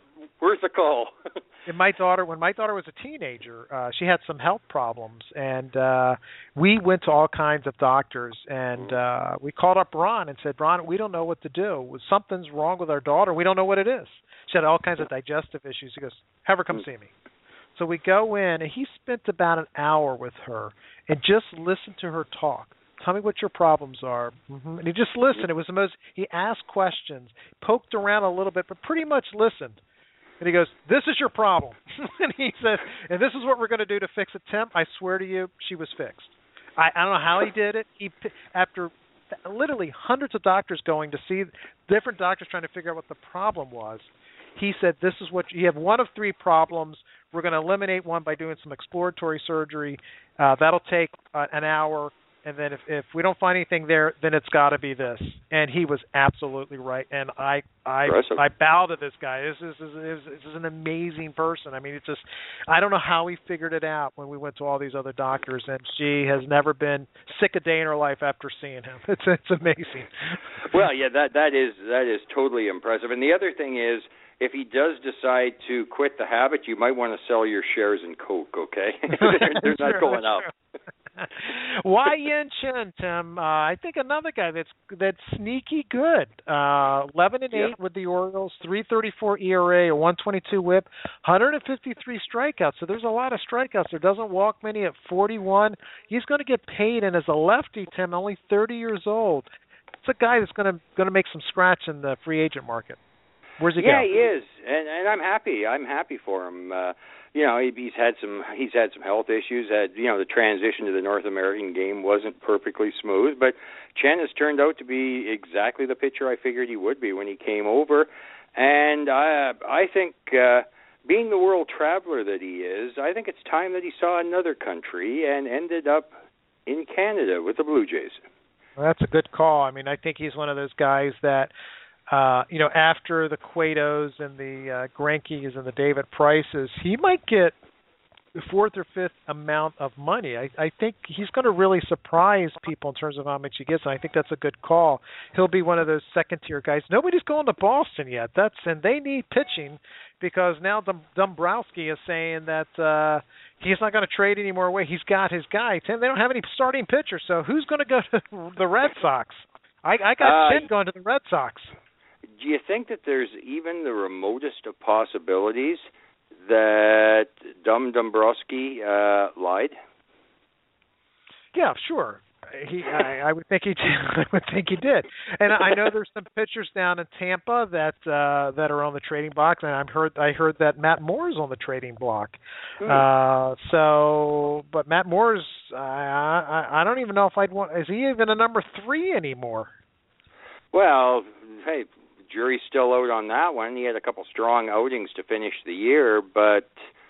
worth a call. And my daughter, when my daughter was a teenager, uh, she had some health problems, and uh, we went to all kinds of doctors, and uh, we called up Ron and said, Ron, we don't know what to do. Something's wrong with our daughter. We don't know what it is. She had all kinds of digestive issues. He goes, have her come see me. So we go in, and he spent about an hour with her and just listened to her talk. Tell me what your problems are. Mm-hmm. And he just listened. It was the most, he asked questions, poked around a little bit, but pretty much listened. And he goes, this is your problem. And he said, and this is what we're going to do to fix it, Tim. I swear to you, she was fixed. I, I don't know how he did it. He, after literally hundreds of doctors going to see different doctors trying to figure out what the problem was, he said, this is what you have, one of three problems. We're going to eliminate one by doing some exploratory surgery. Uh, that'll take uh, an hour. And then if, if we don't find anything there, then it's got to be this. And he was absolutely right. And I I Impressive. I bow to this guy. This is, this is this is an amazing person. I mean, it's just, I don't know how he figured it out when we went to all these other doctors. And she has never been sick a day in her life after seeing him. It's it's amazing. Well, yeah, that that is that is totally impressive. And the other thing is, if he does decide to quit the habit, you might want to sell your shares in Coke, okay? they're they're not true, going up. Why Yin Chen, Tim? Uh, I think another guy that's that's sneaky good. Uh, Eleven and yeah. eight with the Orioles, three thirty-four E R A, a one twenty-two WHIP, one hundred fifty-three strikeouts. So there's a lot of strikeouts. There doesn't walk many at forty-one. He's going to get paid, and as a lefty, Tim, only thirty years old. It's a guy that's going to going to make some scratch in the free agent market. Where's he yeah, go? he is, and and I'm happy. I'm happy for him. Uh, you know, he, he's had some he's had some health issues. That you know, the transition to the North American game wasn't perfectly smooth, but Chen has turned out to be exactly the pitcher I figured he would be when he came over. And I I think, uh, being the world traveler that he is, I think it's time that he saw another country and ended up in Canada with the Blue Jays. Well, that's a good call. I mean, I think he's one of those guys that. Uh, you know, after the Cuetos and the uh, Greinke's and the David Prices, he might get the fourth or fifth amount of money. I, I think he's going to really surprise people in terms of how much he gets, and I think that's a good call. He'll be one of those second-tier guys. Nobody's going to Boston yet. That's and they need pitching because now Dom, Dombrowski is saying that uh, he's not going to trade any more away. He's got his guy. Tim, they don't have any starting pitchers, so who's going to go to the Red Sox? I, I got uh, Chin going to the Red Sox. Do you think that there's even the remotest of possibilities that Dum Dombrowski uh, lied? Yeah, sure. He, I, I would think he did. I would think he did. And I know there's some pitchers down in Tampa that uh, that are on the trading block, and I've heard I heard that Matt Moore's on the trading block. Hmm. Uh, so, but Matt Moore's, I, I I don't even know if I'd want. Is he even a number three anymore? Well, hey. Jury's still out on that one. He had a couple strong outings to finish the year, but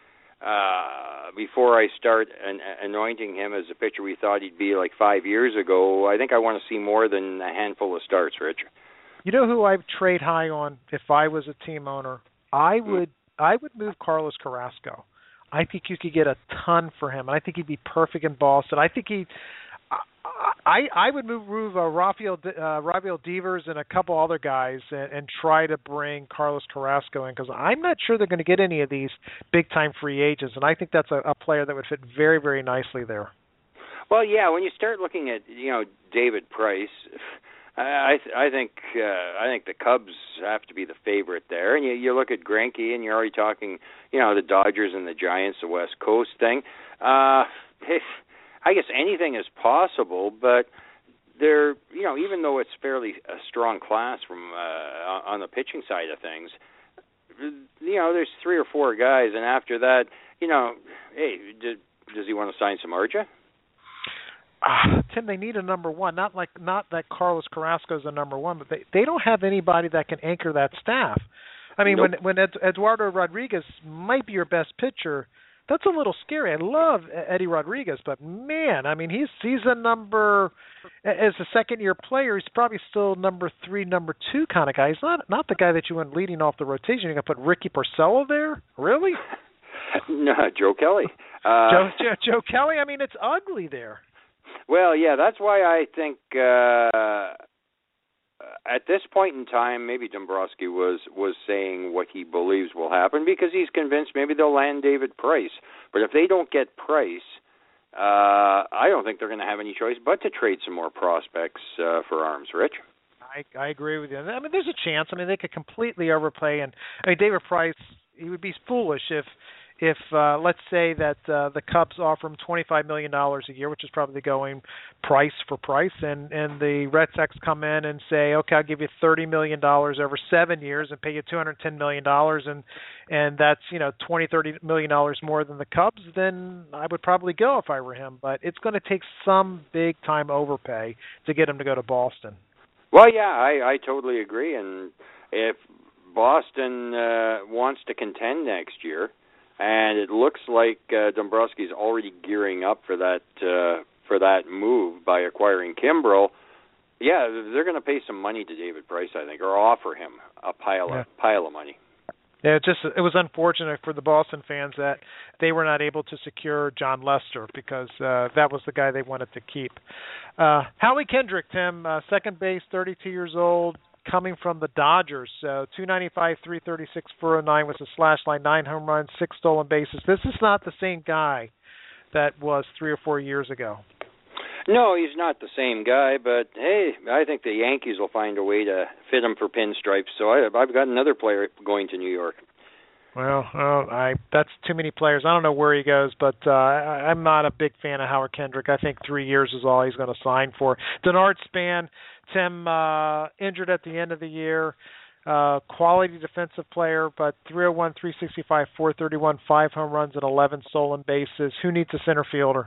uh, before I start an- anointing him as a pitcher we thought he'd be like five years ago, I think I want to see more than a handful of starts, Rich. You know who I'd trade high on if I was a team owner? I would I would move Carlos Carrasco. I think you could get a ton for him, and I think he'd be perfect in Boston. I think he. I I would move, move uh, Rafael uh, Rafael Devers and a couple other guys and, and try to bring Carlos Carrasco in because I'm not sure they're going to get any of these big time free agents, and I think that's a, a player that would fit very very nicely there. Well, yeah, when you start looking at you know David Price, I I think uh, I think the Cubs have to be the favorite there, and you you look at Greinke and you're already talking you know the Dodgers and the Giants, the West Coast thing. Uh, I guess anything is possible, but they're, you know, even though it's fairly a strong class from uh, on the pitching side of things, you know, there's three or four guys, and after that, you know, hey, did, does he want to sign some Samardzija? Uh, Tim, they need a number one. Not like not that Carlos Carrasco is a number one, but they they don't have anybody that can anchor that staff. I mean, nope. when when Ed, Eduardo Rodriguez might be your best pitcher. That's a little scary. I love Eddie Rodriguez, but man, I mean, he's he's a number as a second year player. He's probably still number three, number two kind of guy. He's not not the guy that you went leading off the rotation. You're gonna put Ricky Porcello there, really? No, Joe Kelly. Uh, Joe, Joe Joe Kelly. I mean, it's ugly there. Well, yeah, that's why I think uh, at this point in time, maybe Dombrowski was was saying what he believes will happen because he's convinced maybe they'll land David Price. But if they don't get Price, uh, I don't think they're going to have any choice but to trade some more prospects uh, for arms. Rich? I, I agree with you. I mean, there's a chance. I mean, they could completely overpay. And I mean, David Price, he would be foolish if, if uh, let's say that uh, the Cubs offer him twenty-five million dollars a year, which is probably the going price for Price, and, and the Red Sox come in and say, okay, I'll give you thirty million dollars over seven years and pay you two hundred ten million dollars, and and that's, you know, twenty, thirty million dollars more than the Cubs, then I would probably go if I were him. But it's going to take some big-time overpay to get him to go to Boston. Well, yeah, I, I totally agree. And if Boston uh, wants to contend next year, and it looks like uh, Dombrowski's already gearing up for that uh, for that move by acquiring Kimbrel, yeah, they're going to pay some money to David Price, I think, or offer him a pile yeah. of pile of money. Yeah, it just it was unfortunate for the Boston fans that they were not able to secure John Lester because uh, that was the guy they wanted to keep. Uh, Howie Kendrick, Tim, uh, second base, thirty-two years old, coming from the Dodgers. So two ninety-five, three thirty-six, four oh nine was a slash line, nine home runs, six stolen bases. This is not the same guy that was three or four years ago. No, he's not the same guy, but hey, I think the Yankees will find a way to fit him for pinstripes. So I, I've got another player going to New York. Well, uh, I that's too many players. I don't know where he goes, but uh, I, I'm not a big fan of Howard Kendrick. I think three years is all he's going to sign for. Denard Span, Tim, uh, injured at the end of the year. Uh, quality defensive player, but three oh one, three sixty-five, four thirty-one, five home runs and eleven stolen bases. Who needs a center fielder?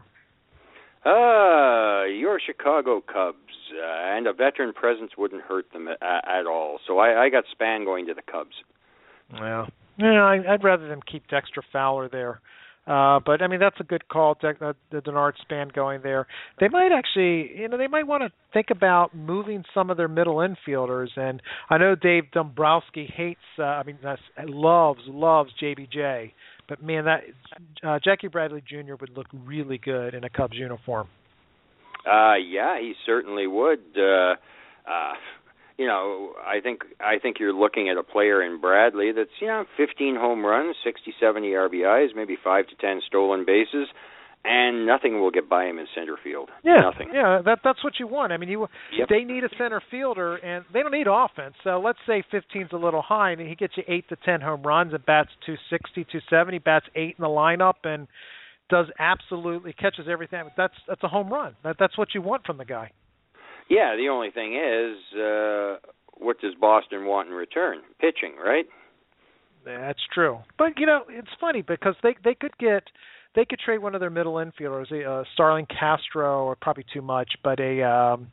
Uh, your Chicago Cubs, uh, and a veteran presence wouldn't hurt them at, at all. So I, I got Span going to the Cubs. Well, yeah, I, I'd rather them keep Dexter Fowler there. Uh, but, I mean, that's a good call, De- uh, the Denard Span going there. They might actually, you know, they might want to think about moving some of their middle infielders. And I know Dave Dombrowski hates, uh, I mean, uh, loves, loves J B J. But, man, that uh, Jackie Bradley Junior would look really good in a Cubs uniform. Uh, yeah, he certainly would. Uh, uh, you know, I think I think you're looking at a player in Bradley that's, you know, fifteen home runs, sixty, seventy R B Is, maybe five to ten stolen bases, and nothing will get by him in center field. Yeah, nothing. Yeah, that that's what you want. I mean, you yep. they need a center fielder, and they don't need offense. So let's say fifteen's a little high, and he gets you eight to ten home runs and bats two sixty, two seventy, bats eight in the lineup, and does absolutely catches everything. That's that's a home run. That that's what you want from the guy. Yeah, the only thing is, uh, what does Boston want in return? Pitching, right? That's true. But you know, it's funny because they they could get. They could trade one of their middle infielders, a uh, Starling Castro, or probably too much, but a um,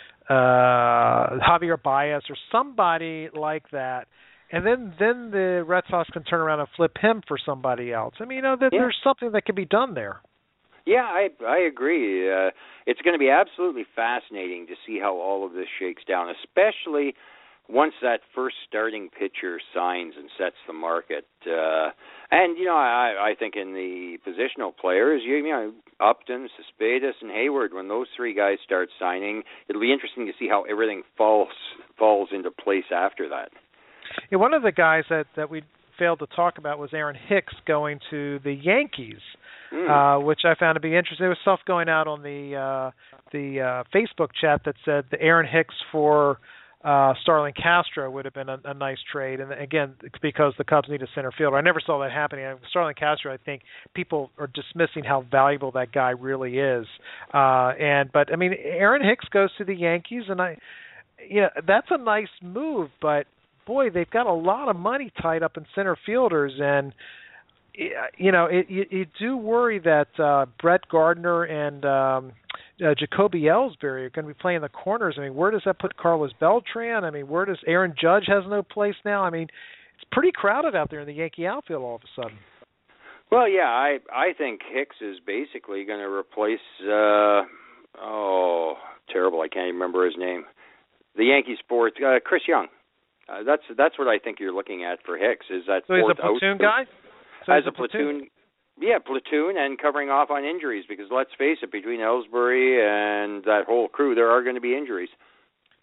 uh, Javier Baez or somebody like that, and then then the Red Sox can turn around and flip him for somebody else. I mean, you know, that yeah. there's something that can be done there. Yeah, I I agree. Uh, it's going to be absolutely fascinating to see how all of this shakes down, especially once that first starting pitcher signs and sets the market. Uh, and, you know, I, I think in the positional players, you, you know, Upton, Cespedes, and Hayward, when those three guys start signing, it'll be interesting to see how everything falls falls into place after that. Yeah, one of the guys that, that we failed to talk about was Aaron Hicks going to the Yankees, mm. uh, which I found to be interesting. There was stuff going out on the uh, the uh, Facebook chat that said the Aaron Hicks for Uh, Starling Castro would have been a, a nice trade, and again, it's because the Cubs need a center fielder. I never saw that happening. Starling Castro, I think people are dismissing how valuable that guy really is. Uh, and but I mean, Aaron Hicks goes to the Yankees, and I, you know, that's a nice move. But boy, they've got a lot of money tied up in center fielders, and you know, it, you, you do worry that uh, Brett Gardner and um, Uh, Jacoby Ellsbury are going to be playing the corners. I mean, where does that put Carlos Beltran? I mean, where does Aaron Judge has no place now? I mean, it's pretty crowded out there in the Yankee outfield all of a sudden. Well, yeah, I I think Hicks is basically going to replace, uh, oh, terrible, I can't even remember his name, the Yankee sports, uh, Chris Young. Uh, that's that's what I think you're looking at for Hicks. Is that so he's a platoon out, guy? So as a platoon, platoon Yeah, platoon and covering off on injuries, because let's face it, between Ellsbury and that whole crew, there are going to be injuries.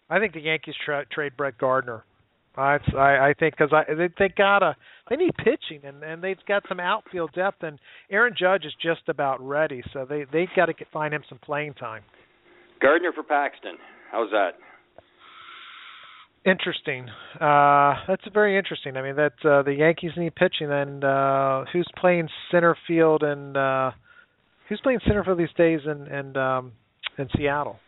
I think the Yankees tra- trade Brett Gardner. I I, I think because I they, they gotta they need pitching and, and they've got some outfield depth and Aaron Judge is just about ready, so they they've got to get, find him some playing time. Gardner for Paxton. How's that? Interesting. Uh, that's very interesting. I mean, that uh, the Yankees need pitching, and uh, who's playing center field and uh, who's playing center field these days in in, um, in Seattle?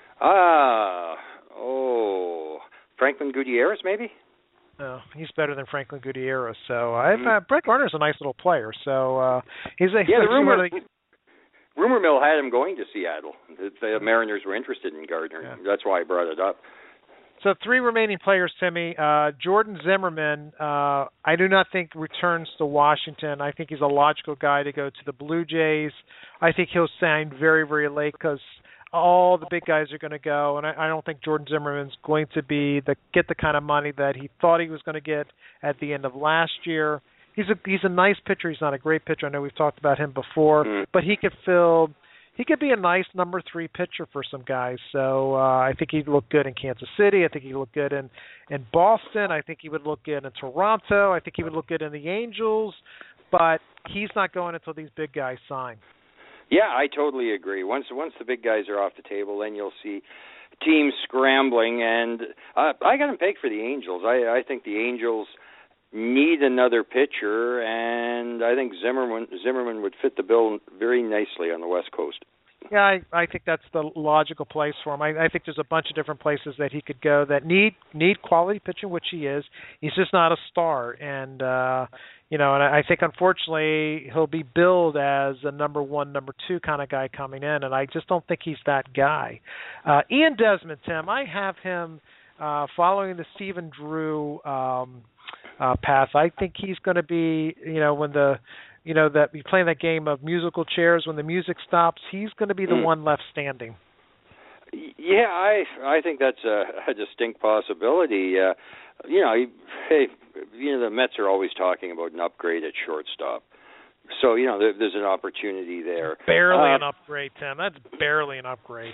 Ah, oh, Franklin Gutierrez, maybe. No, he's better than Franklin Gutierrez. So I've, uh, Brett Gardner's a nice little player. So uh, he's a yeah. He's The rumor, the, rumor mill had him going to Seattle. The, the Mariners were interested in Gardner. Yeah. That's why I brought it up. So three remaining players, Timmy. Uh, Jordan Zimmerman, uh, I do not think returns to Washington. I think he's a logical guy to go to the Blue Jays. I think he'll sign very, very late because all the big guys are going to go, and I, I don't think Jordan Zimmerman's going to be the get the kind of money that he thought he was going to get at the end of last year. He's a he's a nice pitcher. He's not a great pitcher. I know we've talked about him before, mm. but he could fill. He could be a nice number three pitcher for some guys. So uh, I think he'd look good in Kansas City. I think he'd look good in, in Boston. I think he would look good in Toronto. I think he would look good in the Angels. But he's not going until these big guys sign. Yeah, I totally agree. Once once the big guys are off the table, then you'll see teams scrambling. And uh, I got him pegged for the Angels. I, I think the Angels need another pitcher, and I think Zimmerman Zimmerman would fit the bill very nicely on the West Coast. Yeah, I, I think that's the logical place for him. I, I think there's a bunch of different places that he could go that need need quality pitching, which he is. He's just not a star, and uh, you know, and I think unfortunately he'll be billed as a number one, number two kind of guy coming in, and I just don't think he's that guy. Uh, Ian Desmond, Tim, I have him uh, following the Stephen Drew Um, Uh, path. I think he's going to be, you know, when the, you know, that you playing that game of musical chairs. When the music stops, he's going to be the mm. one left standing. Yeah, I I think that's a, a distinct possibility. Uh, you know, hey, you know, the Mets are always talking about an upgrade at shortstop. So you know, there, there's an opportunity there. Barely uh, an upgrade, Tim. That's barely an upgrade.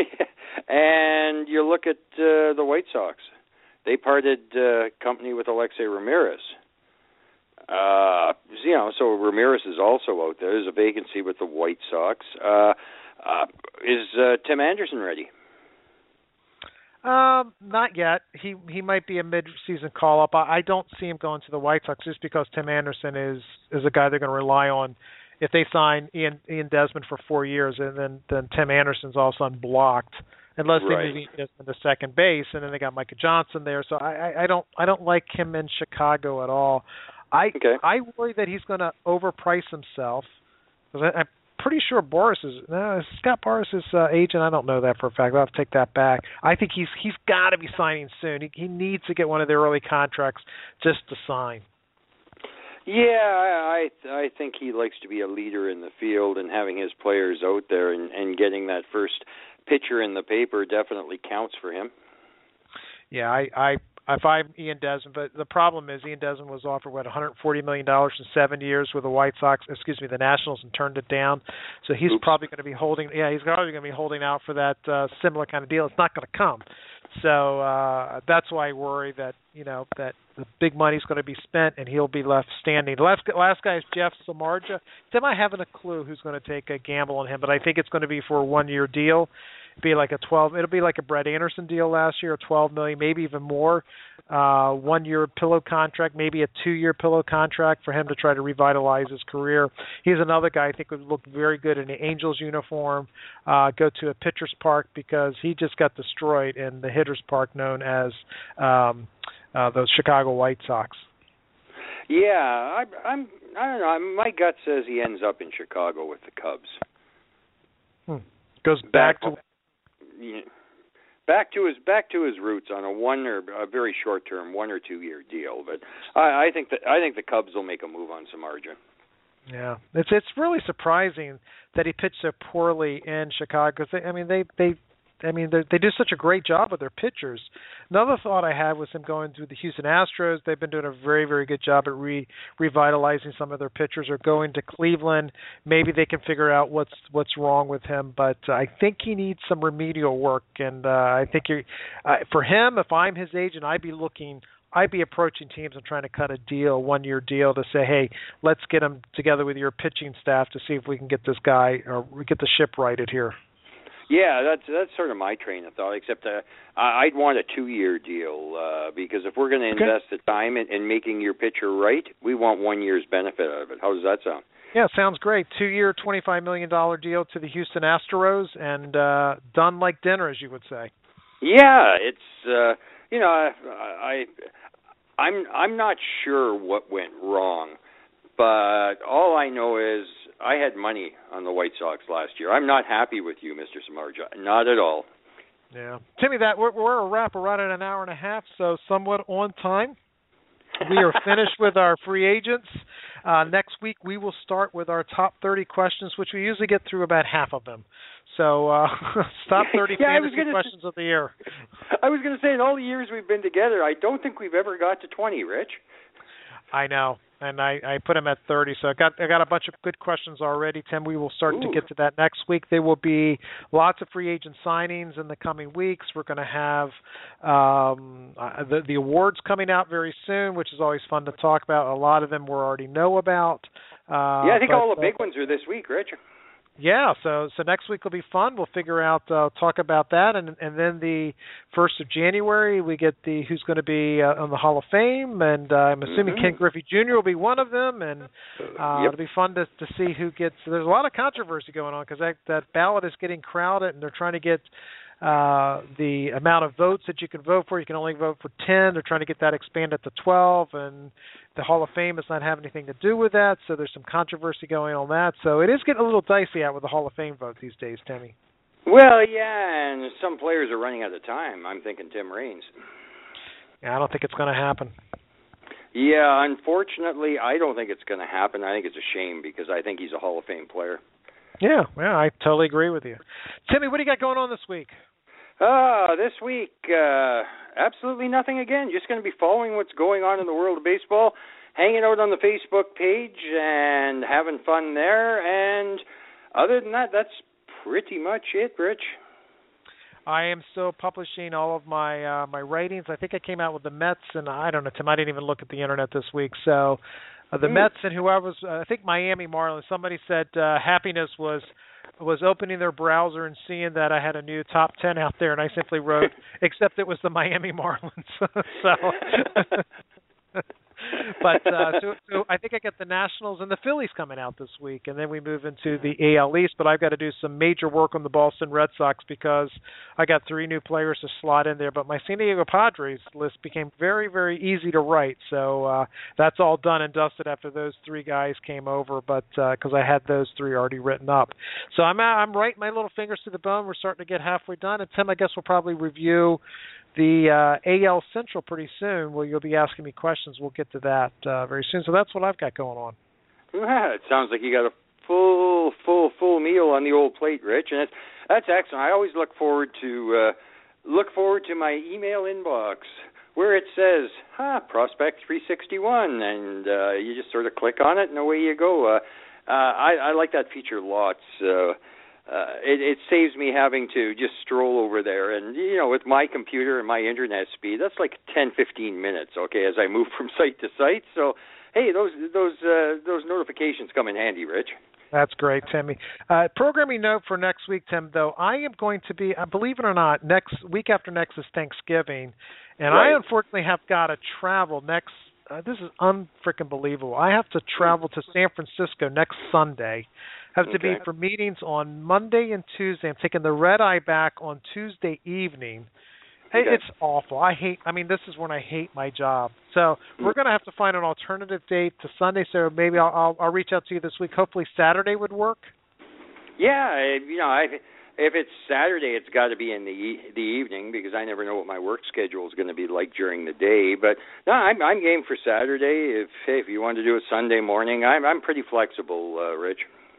And you look at uh, the White Sox. They parted uh, company with Alexei Ramirez. Uh, you know, so Ramirez is also out there. There's a vacancy with the White Sox. Uh, uh, is uh, Tim Anderson ready? Um, not yet. He he might be a mid-season call-up. I, I don't see him going to the White Sox just because Tim Anderson is, is a guy they're going to rely on. If they sign Ian Ian Desmond for four years, and then, then Tim Anderson's all of a sudden blocked. Unless they right. move him to second base, and then they got Micah Johnson there. So I, I, I don't I don't like him in Chicago at all. I okay. I worry that he's going to overprice himself. Because I'm pretty sure Boris is no Scott Boris's uh, agent. I don't know that for a fact. I'll have to take that back. I think he's he's got to be signing soon. He, he needs to get one of their early contracts just to sign. Yeah, I I think he likes to be a leader in the field, and having his players out there and, and getting that first pitcher in the paper definitely counts for him. Yeah, I, I if I'm Ian Desmond, but the problem is Ian Desmond was offered what one hundred forty million dollars in seven years with the White Sox, excuse me, the Nationals, and turned it down. So he's Oops. probably going to be holding. Yeah, he's probably going to be holding out for that uh, similar kind of deal. It's not going to come. So uh, that's why I worry that you know that the big money's going to be spent and he'll be left standing. The last last guy is Jeff Samardzija. Tim, I haven't a clue who's going to take a gamble on him, but I think it's going to be for a one-year deal. Be like a twelve. It'll be like a Brett Anderson deal last year, twelve million, maybe even more. Uh, one-year pillow contract, maybe a two-year pillow contract for him to try to revitalize his career. He's another guy I think would look very good in an Angels uniform. Uh, go to a pitcher's park because he just got destroyed in the hitter's park known as um, uh, the Chicago White Sox. Yeah, I, I'm. I don't know. My gut says he ends up in Chicago with the Cubs. Hmm. Goes back, back to. Back to his back to his roots on a one or a very short term one or two year deal, but I, I think that I think the Cubs will make a move on Samardzija. Yeah, it's it's really surprising that he pitched so poorly in Chicago. They, I mean, they they I mean, they do such a great job with their pitchers. Another thought I had was him going through the Houston Astros. They've been doing a very, very good job at re, revitalizing some of their pitchers. Or going to Cleveland, maybe they can figure out what's what's wrong with him. But uh, I think he needs some remedial work. And uh, I think you're, uh, for him, if I'm his agent, I'd be looking. I'd be approaching teams and trying to cut a deal, one-year deal, to say, hey, let's get him together with your pitching staff to see if we can get this guy or get the ship righted here. Yeah, that's that's sort of my train of thought. Except uh, I'd want a two-year deal uh, because if we're going to invest okay. the time in, in making your pitcher right, we want one year's benefit out of it. How does that sound? Yeah, sounds great. Two-year, twenty-five million dollars deal to the Houston Astros, and uh, done like dinner, as you would say. Yeah, it's. Uh, You know, I, I, I'm I'm not sure what went wrong, but all I know is I had money on the White Sox last year. I'm not happy with you, Mister Samardzija, not at all. Yeah, Timmy, that we're, we're a wrap. We're right at an hour and a half, so somewhat on time. We are finished with our free agents. Uh, next week we will start with our top thirty questions, which we usually get through about half of them. So, uh, top thirty yeah, fantasy questions say, of the year. I was going to say, in all the years we've been together, I don't think we've ever got to twenty, Rich. I know, and I, I put them at thirty. So I got I got a bunch of good questions already, Tim. We will start Ooh. to get to that next week. There will be lots of free agent signings in the coming weeks. We're going to have um, uh, the, the awards coming out very soon, which is always fun to talk about. A lot of them we already know about. Uh, yeah, I think but, all the big uh, ones are this week, Rich. Yeah, so so next week will be fun. We'll figure out, uh, talk about that, and and then the first of January we get the who's going to be uh, on the Hall of Fame, and uh, I'm assuming mm-hmm. Ken Griffey Junior will be one of them, and uh, yep. it'll be fun to to see who gets. There's a lot of controversy going on because that that ballot is getting crowded, and they're trying to get uh, the amount of votes that you can vote for. You can only vote for ten. They're trying to get that expanded to twelve, and the Hall of Fame does not have anything to do with that, so there's some controversy going on that. So it is getting a little dicey out with the Hall of Fame vote these days, Timmy. Well, yeah, and some players are running out of time. I'm thinking Tim Raines. Yeah, I don't think it's going to happen. Yeah, unfortunately, I don't think it's going to happen. I think it's a shame because I think he's a Hall of Fame player. Yeah, yeah, I totally agree with you. Timmy, what do you got going on this week? Uh, this week, uh, absolutely nothing again. Just going to be following what's going on in the world of baseball, hanging out on the Facebook page and having fun there. And other than that, that's pretty much it, Rich. I am still publishing all of my uh, my ratings. I think I came out with the Mets, and I don't know, Tim, I didn't even look at the internet this week. So uh, the mm. Mets and whoever's, uh, I think Miami Marlins, somebody said uh, happiness was was opening their browser and seeing that I had a new top ten out there, and I simply wrote, except it was the Miami Marlins. so, but uh, so, so I think I got the Nationals and the Phillies coming out this week, and then we move into the A L East. But I've got to do some major work on the Boston Red Sox because I got three new players to slot in there. But my San Diego Padres list became very, very easy to write, so uh, that's all done and dusted after those three guys came over. But because uh, I had those three already written up, so I'm I'm writing my little fingers to the bone. We're starting to get halfway done, and Tim, I guess we'll probably review the uh, A L Central pretty soon, where you'll be asking me questions. We'll get to that uh, very soon. So that's what I've got going on. Yeah, it sounds like you got a full, full, full meal on the old plate, Rich, and it's, that's excellent. I always look forward to uh, look forward to my email inbox where it says, "Huh, Prospect three sixty-one," and uh, you just sort of click on it, and away you go. Uh, uh, I, I like that feature lots. Uh, Uh, it, it saves me having to just stroll over there. And, you know, with my computer and my internet speed, that's like ten, fifteen minutes, okay, as I move from site to site. So, hey, those those uh, those notifications come in handy, Rich. That's great, Timmy. Uh, programming note for next week, Tim, though, I am going to be, uh, believe it or not, next week after next is Thanksgiving, and right. I unfortunately have got to travel next. Uh, this is unfreaking believable. I have to travel to San Francisco next Sunday. Have to okay. be for meetings on Monday and Tuesday. I'm taking the red eye back on Tuesday evening. Hey, okay. It's awful. I hate. I mean, this is when I hate my job. So we're going to have to find an alternative date to Sunday. So maybe I'll, I'll I'll reach out to you this week. Hopefully Saturday would work. Yeah, you know, I, if it's Saturday, it's got to be in the e- the evening because I never know what my work schedule is going to be like during the day. But no, I'm I'm game for Saturday. If hey, if you want to do it Sunday morning, I'm I'm pretty flexible, uh, Rich.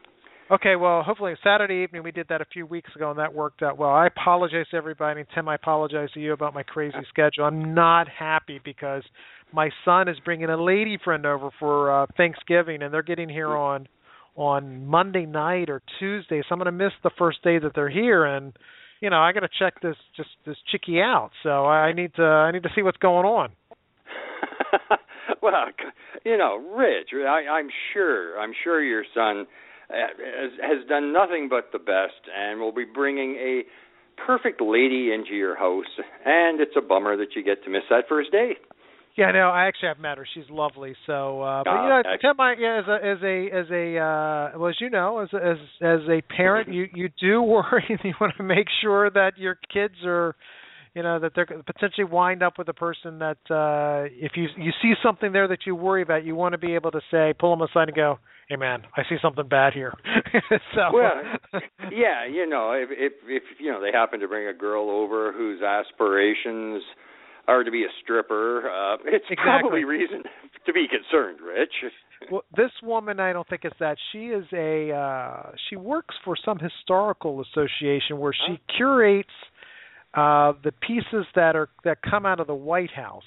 Okay, well, hopefully Saturday evening we did that a few weeks ago, and that worked out well. I apologize to everybody, and Tim, I apologize to you about my crazy schedule. I'm not happy because my son is bringing a lady friend over for uh, Thanksgiving, and they're getting here on on Monday night or Tuesday, so I'm going to miss the first day that they're here, and you know I got to check this just this chickie out. So I need to I need to see what's going on. Well, you know, Rich, I, I'm sure I'm sure your son Has, has done nothing but the best, and will be bringing a perfect lady into your house. And it's a bummer that you get to miss that first date. Yeah, no, I actually have met her. She's lovely. So, uh, but uh, you know, Tim, I, yeah, as a as a as a uh, well, as you know, as a, as as a parent, you you do worry, and you want to make sure that your kids are, you know, that they're potentially wind up with a person that uh, if you you see something there that you worry about, you want to be able to say, pull them aside and go, hey man, I see something bad here. so, well, yeah, you know, if, if if you know they happen to bring a girl over whose aspirations are to be a stripper, uh, it's exactly. probably reason to be concerned, Rich. Well, this woman, I don't think it's that. She is a uh, she works for some historical association where she huh? curates uh, the pieces that are that come out of the White House.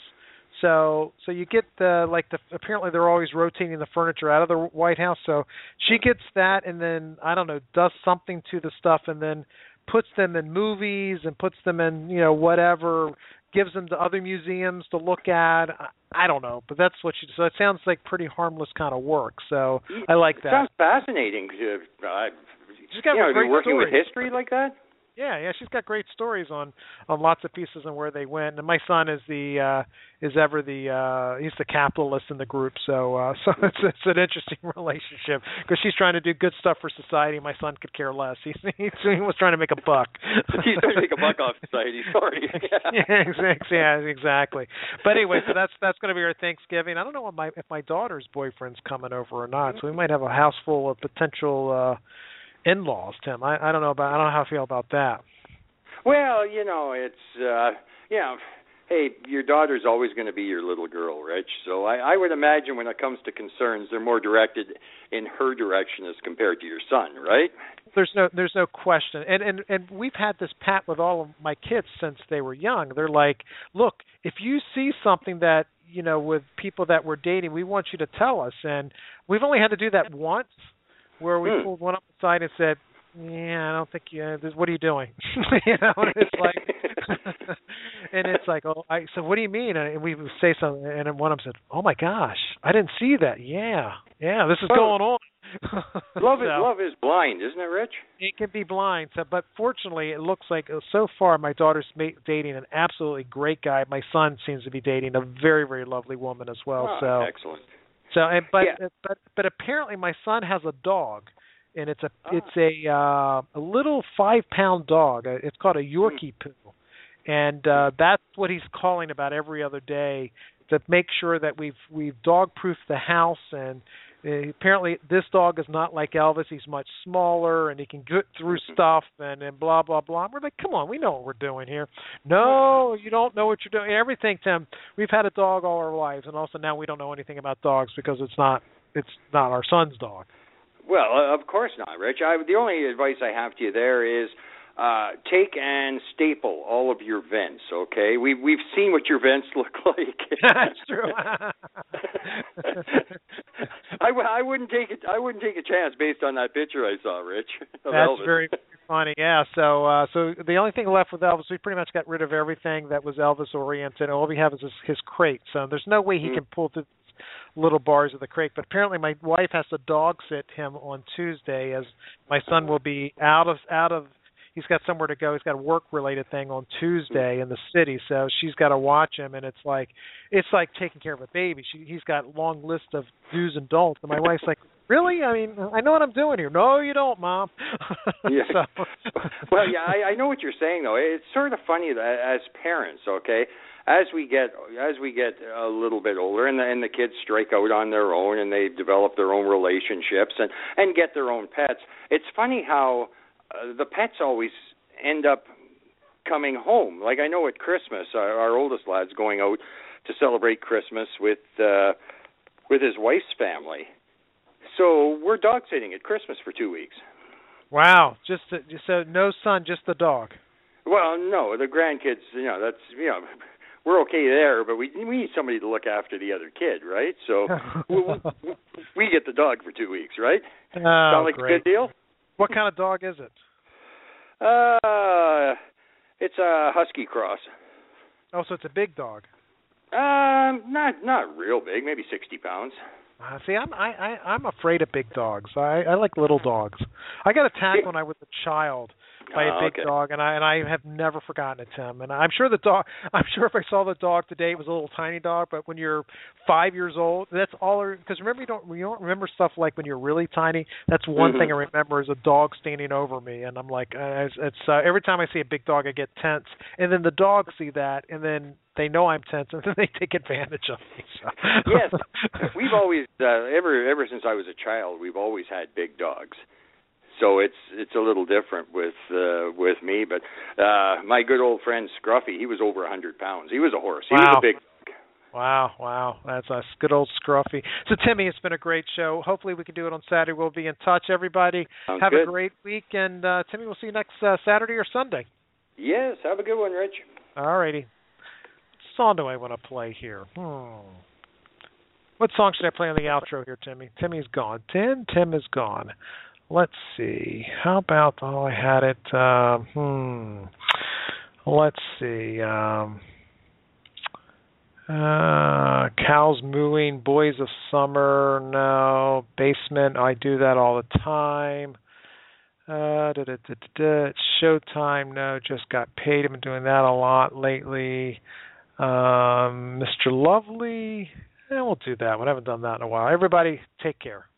So, so you get the like the apparently they're always rotating the furniture out of the White House. So she gets that, and then I don't know, does something to the stuff, and then puts them in movies and puts them in you know whatever, gives them to other museums to look at. I don't know, but that's what she. So it sounds like pretty harmless kind of work. So I like that. It sounds fascinating. Uh, She's got you know, great working stories. with history like that. Yeah, yeah, she's got great stories on, on lots of pieces and where they went. And my son is the uh, is ever the uh, he's the capitalist in the group, so uh, so it's it's an interesting relationship because she's trying to do good stuff for society. My son could care less. He's, he's he was trying to make a buck. He's trying to make a buck off society. Sorry. yeah, exactly. Yeah, exactly. But anyway, so that's that's going to be our Thanksgiving. I don't know what my if my daughter's boyfriend's coming over or not, so we might have a house full of potential. Uh, in-laws, Tim. I, I don't know about. I don't know how I feel about that. Well, you know, it's uh, you know, hey, your daughter's always going to be your little girl, Rich. So I, I would imagine when it comes to concerns, they're more directed in her direction as compared to your son, right? There's no, there's no question. And and and we've had this pat with all of my kids since they were young. They're like, look, if you see something that you know with people that we're dating, we want you to tell us. And we've only had to do that once. Where we hmm. pulled one up aside and said, "Yeah, I don't think you. Uh, what are you doing?" you know, and it's like, and it's like, "Oh, I." So what do you mean? And we would say something, and then one of them said, "Oh my gosh, I didn't see that. Yeah, yeah, this is well, going on." love so, is love is blind, isn't it, Rich? It can be blind. So, but fortunately, it looks like uh, so far my daughter's ma- dating an absolutely great guy. My son seems to be dating a very, very lovely woman as well. Oh, so excellent. So, and, but yeah. but but apparently my son has a dog, and it's a ah. it's a uh, a little five pound dog. It's called a Yorkie mm. poo, and uh, that's what he's calling about every other day to make sure that we've we've dog proofed the house. And uh, apparently this dog is not like Elvis. He's much smaller, and he can get through stuff, and, and blah blah blah. We're like, come on, we know what we're doing here. No, you don't know what you're doing. Everything, Tim. We've had a dog all our lives, and also now we don't know anything about dogs because it's not it's not our son's dog. Well, uh, of course not, Rich. I, the only advice I have to you there is uh, take and staple all of your vents. Okay, we we've seen what your vents look like. That's true. I, w- I wouldn't take it. I wouldn't take a chance based on that picture I saw, Rich. Of That's Elvis. very funny. Yeah. So, uh, so the only thing left with Elvis, we pretty much got rid of everything that was Elvis oriented. All we have is his, his crate. So there's no way he mm. can pull the little bars of the crate. But apparently, my wife has to dog sit him on Tuesday, as my son will be out of out of. He's got somewhere to go. He's got a work-related thing on Tuesday in the city, so she's got to watch him. And it's like, it's like taking care of a baby. She, he's got a long list of do's and don'ts. And my wife's like, really? I mean, I know what I'm doing here. No, you don't, Mom. yeah. so. Well, yeah, I, I know what you're saying, though. It's sort of funny that as parents, okay, as we get as we get a little bit older, and the, and the kids strike out on their own, and they develop their own relationships and and get their own pets. It's funny how uh, the pets always end up coming home. Like I know at Christmas, our, our oldest lad's going out to celebrate Christmas with uh, with his wife's family. so we're dog sitting at Christmas for two weeks. Wow. Just the, so no son, just the dog. Well, no, the grandkids, you know, that's, you know, we're okay there, but we we need somebody to look after the other kid, right? So we, we get the dog for two weeks, right? Oh, Sound like great. a good deal? What kind of dog is it? Uh, it's a husky cross. Oh, so it's a big dog. Um, not not real big, maybe sixty pounds. Uh, see, I'm I, I I'm afraid of big dogs. I I like little dogs. I got attacked when I was a child by oh, a big okay. dog, and I and I have never forgotten it, Tim. And I'm sure the dog. I'm sure if I saw the dog today, it was a little tiny dog. But when you're five years old, that's all. Because remember, you don't you don't remember stuff like when you're really tiny. That's one mm-hmm. thing I remember is a dog standing over me, and I'm like, uh, it's, it's uh, every time I see a big dog, I get tense. And then the dogs see that, and then they know I'm tense, and then they take advantage of me. So. Yes, we've always uh, ever ever since I was a child, we've always had big dogs. So it's it's a little different with uh, with me, but uh, my good old friend Scruffy, he was over a hundred pounds. He was a horse. He wow. was a big dog. Wow, wow, that's us, good old Scruffy. So Timmy, it's been a great show. Hopefully we can do it on Saturday. We'll be in touch, everybody. Sounds have good. a great week, and uh, Timmy, we'll see you next uh, Saturday or Sunday. Yes, have a good one, Rich. All righty. What song do I want to play here? Hmm. What song should I play on the outro here, Timmy? Timmy's gone. Tim, Tim is gone. Let's see. How about, oh, I had it. Uh, hmm. Let's see. Um, uh, cows mooing, boys of summer, no. Basement, I do that all the time. Uh, da, da, da, da, da. Showtime, no. Just got paid. I've been doing that a lot lately. Um, Mister Lovely, eh, we'll do that one. I haven't done that in a while. Everybody, take care.